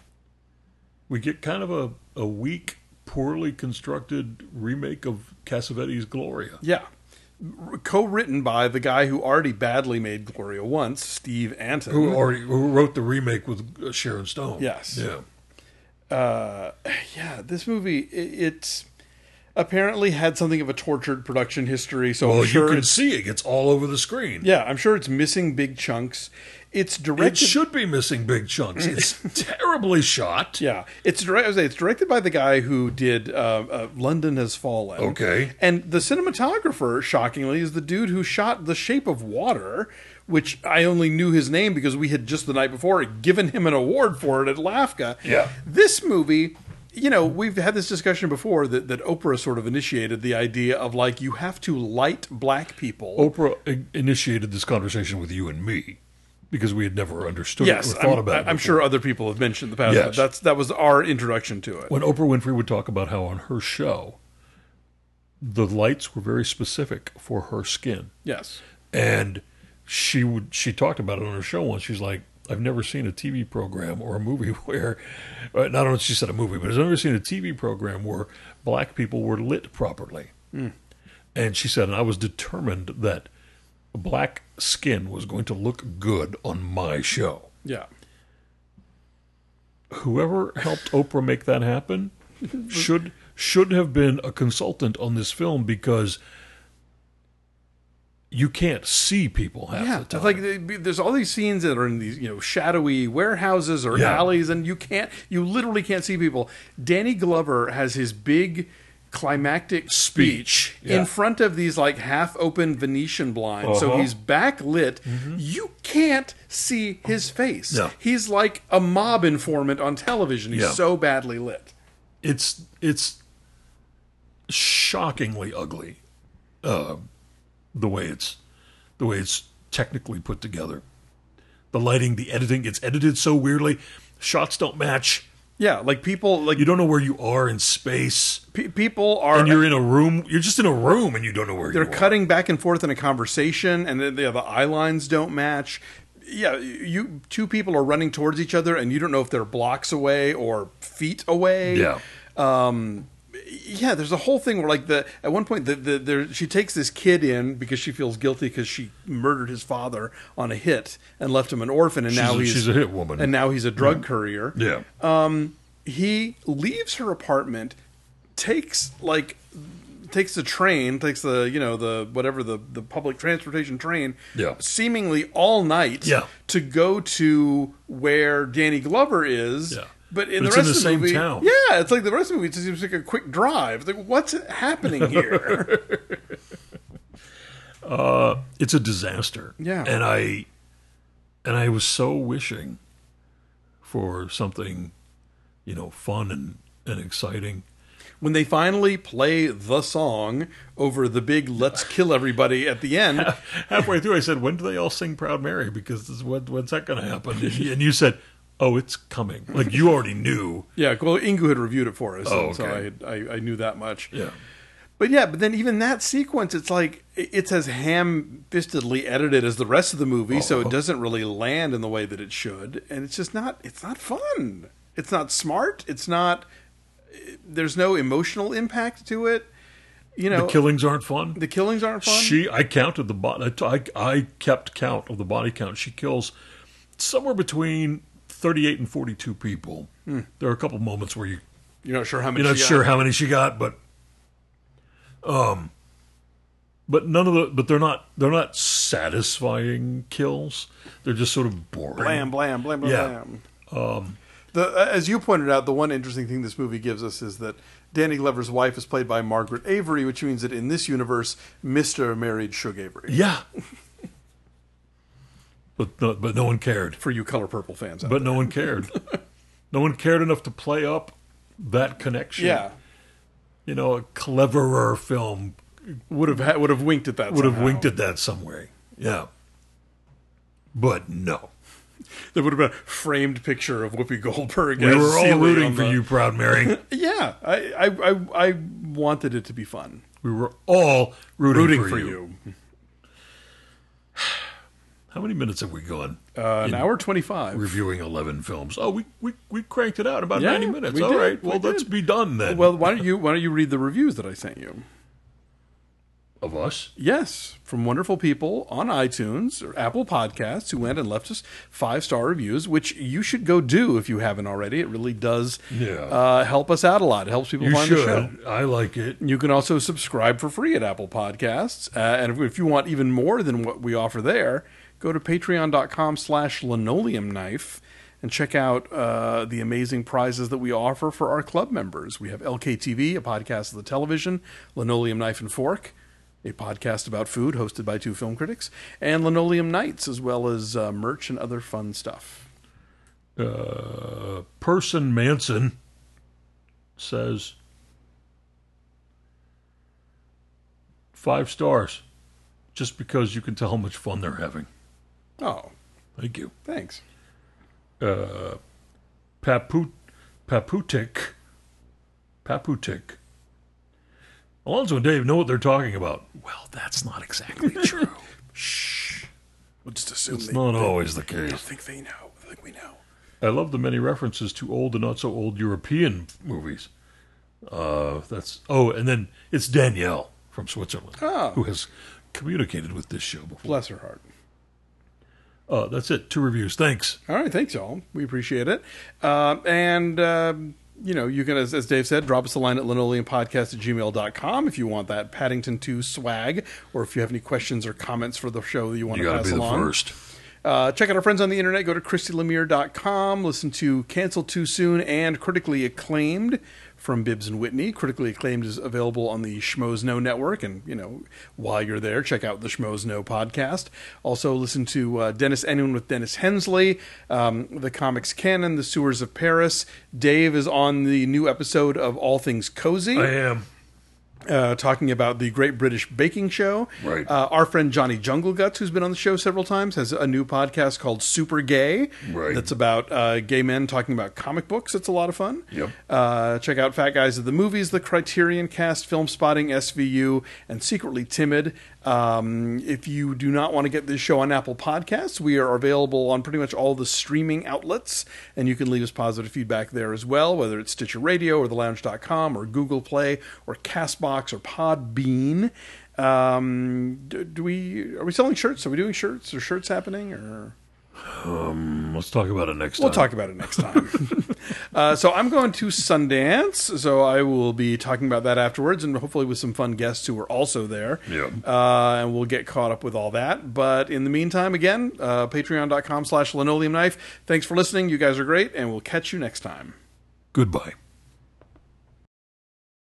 we get kind of a, a weak, poorly constructed remake of Cassavetes' Gloria. Yeah. R- Co-written by the guy who already badly made Gloria once, Steve Anton. Who already who wrote the remake with uh, Sharon Stone? Yes. Yeah. Uh, yeah, this movie, it, it's apparently had something of a tortured production history, so Well, I'm sure you can it's, see it. It's all over the screen. yeah, I'm sure it's missing big chunks. It's It directed... should be missing big chunks. It's terribly shot. Yeah, it's direct, I was saying, it's directed by the guy who did uh, uh, London Has Fallen. Okay. And the cinematographer, shockingly, is the dude who shot The Shape of Water, which I only knew his name because we had just the night before given him an award for it at LAFCA. Yeah. This movie, you know, we've had this discussion before that, that Oprah sort of initiated the idea of like, you have to light black people. Oprah i- initiated this conversation with you and me because we had never understood Yes, it or thought I'm, about it. I'm before. sure other people have mentioned in the past, Yes. but that's, that was our introduction to it. When Oprah Winfrey would talk about how on her show, the lights were very specific for her skin. Yes. And she would she talked about it on her show once. She's like, I've never seen a T V program or a movie where, uh, not only she said a movie, but I've never seen a T V program where black people were lit properly. Mm. And she said, and I was determined that black skin was going to look good on my show. Yeah. Whoever helped Oprah make that happen should should have been a consultant on this film because you can't see people half Yeah, the time. like they- there's all these scenes that are in these, you know, shadowy warehouses or Yeah. alleys, and you can't, you literally can't see people. Danny Glover has his big climactic speech, Speech, yeah. in front of these like half-open Venetian blinds, so Uh-huh. he's backlit. You can't see his face. No. He's like a mob informant on television. He's Yeah. so badly lit. it's it's shockingly ugly, uh, the way it's the way it's technically put together. The lighting, the editing, it's edited so weirdly. Shots don't match. Yeah, like people, like You don't know where you are in space, pe- people are. and you're in a room. You're just in a room, and you don't know where They're you are. cutting back and forth in a conversation, and the, the, the eye lines don't match. Yeah, you two people are running towards each other, and you don't know if they're blocks away or feet away. Yeah. Um, yeah, there's a whole thing where, like, the at one point, the, the, there, she takes this kid in because she feels guilty because she murdered his father on a hit and left him an orphan, and She's now a- he's she's a hit woman. and now he's a drug courier. Yeah. He leaves her apartment, takes like takes the train, takes the you know the whatever the the public transportation train, Yeah. seemingly all night, Yeah. to go to where Danny Glover is. Yeah. But in But the it's in rest the of the same movie, town. yeah, it's like the rest of the movie. It just seems like a quick drive. It's like, what's happening here? It's a disaster. Yeah. And I and I was so wishing for something, you know, fun and, and exciting. When they finally play the song over the big "Let's kill everybody" at the end, Halfway through I said, when do they all sing Proud Mary? Because this, when, when's that going to happen? And you, and you said, oh, it's coming. Like you already knew. yeah, well, Ingu had reviewed it for us, Oh, and so okay. I, I I knew that much. Yeah. But yeah, but then even that sequence, it's like it's as ham-fistedly edited as the rest of the movie, so it Oh. doesn't really land in the way that it should, and it's just not. It's not fun. It's not smart. It's not. There's no emotional impact to it. You know, The killings aren't fun. the killings aren't fun. She, I counted the body. I, I kept count of the body count. She kills somewhere between thirty-eight and forty-two people. There are a couple moments where you You're not sure how many. You're not she got. sure how many she got, but um, but none of the but they're not they're not satisfying kills. They're just sort of boring. Blam blam blam blam Yeah. blam. The, as you pointed out, the one interesting thing this movie gives us is that Danny Glover's wife is played by Margaret Avery, which means that in this universe, Mister married Shug Avery. Yeah. But no, but no one cared. For you Color Purple fans out But there. no one cared. No one cared enough to play up that connection. Yeah. You know, a cleverer film Would have ha- would have winked at that would have somehow. winked at that some way. Yeah. But no. There would have been a framed picture of Whoopi Goldberg. We as were all Celie rooting on for the- you, Proud Mary. Yeah, I, I, I, I wanted it to be fun. We were all rooting, Rooting for, for you. you. How many minutes have we gone? Uh, an in hour twenty-five. reviewing eleven films. Oh, we, we, we cranked it out in about Yeah, ninety minutes. we All did, right. we Well, let's did. be done then. Well, why don't you why don't you read the reviews that I sent you? Of us? Yes, from wonderful people on iTunes or Apple Podcasts who went and left us five-star reviews, which you should go do if you haven't already. It really does Yeah. uh, help us out a lot. It helps people You find the show. should. I like it. You can also subscribe for free at Apple Podcasts. Uh, and if, if you want even more than what we offer there, go to patreon.com slash linoleum knife and check out uh, the amazing prizes that we offer for our club members. We have L K T V, a podcast of the television, Linoleum Knife and Fork, a podcast about food hosted by two film critics, and Linoleum Nights, as well as uh, merch and other fun stuff. Uh, Person Manson says five stars just because you can tell how much fun they're having. Oh, Thank you. thanks. Uh, Paput, Paputik. Paputik. Alonzo and Dave know what they're talking about. Well, that's not exactly true. Shh. We'll just assume It's they, not they, always the I case. think they know. I think we know. I love the many references to old and not so old European movies. Uh, that's oh, and then it's Danielle from Switzerland Oh. who has communicated with this show before. Bless her heart. Uh, that's it. Two reviews. Thanks. All right, thanks, y'all. We appreciate it. Uh, and, uh, you know, you can, as, as Dave said, drop us a line at linoleumpodcast at gmail dot com if you want that Paddington two swag, or if you have any questions or comments for the show that you want You to got to pass be the along. first. Uh, check out our friends on the internet. Go to christy lemire dot com. Listen to Cancel Too Soon and Critically Acclaimed from Bibbs and Whitney. Critically Acclaimed is available on the Schmoes Know Network. And, you know, while you're there, check out the Schmoes Know podcast. Also, listen to uh, Dennis Anyone with Dennis Hensley, um, The Comics Canon, The Sewers of Paris. Dave is on the new episode of All Things Cozy. I am. Uh, talking about the Great British Baking Show. Right. Uh, our friend Johnny Jungle Guts, who's been on the show several times, has a new podcast called Super Gay. Right. That's about uh, gay men talking about comic books. It's a lot of fun. Yep. Uh, check out Fat Guys of the Movies, The Criterion Cast, Film Spotting, S V U, and Secretly Timid. Um, if you do not want to get this show on Apple Podcasts, we are available on pretty much all the streaming outlets, and you can leave us positive feedback there as well, whether it's Stitcher Radio or the lounge dot com or Google Play or Castbox or Podbean. Um, do, do we are we selling shirts? Are we doing shirts? Are shirts happening? Or Let's talk about it next we'll time. talk about it next time. uh, so I'm going to Sundance, so I will be talking about that afterwards, and hopefully with some fun guests who are also there. Yeah. Uh, and we'll get caught up with all that. But in the meantime, again, uh, patreon.com slash linoleum knife. Thanks for listening. You guys are great, and we'll catch you next time. Goodbye.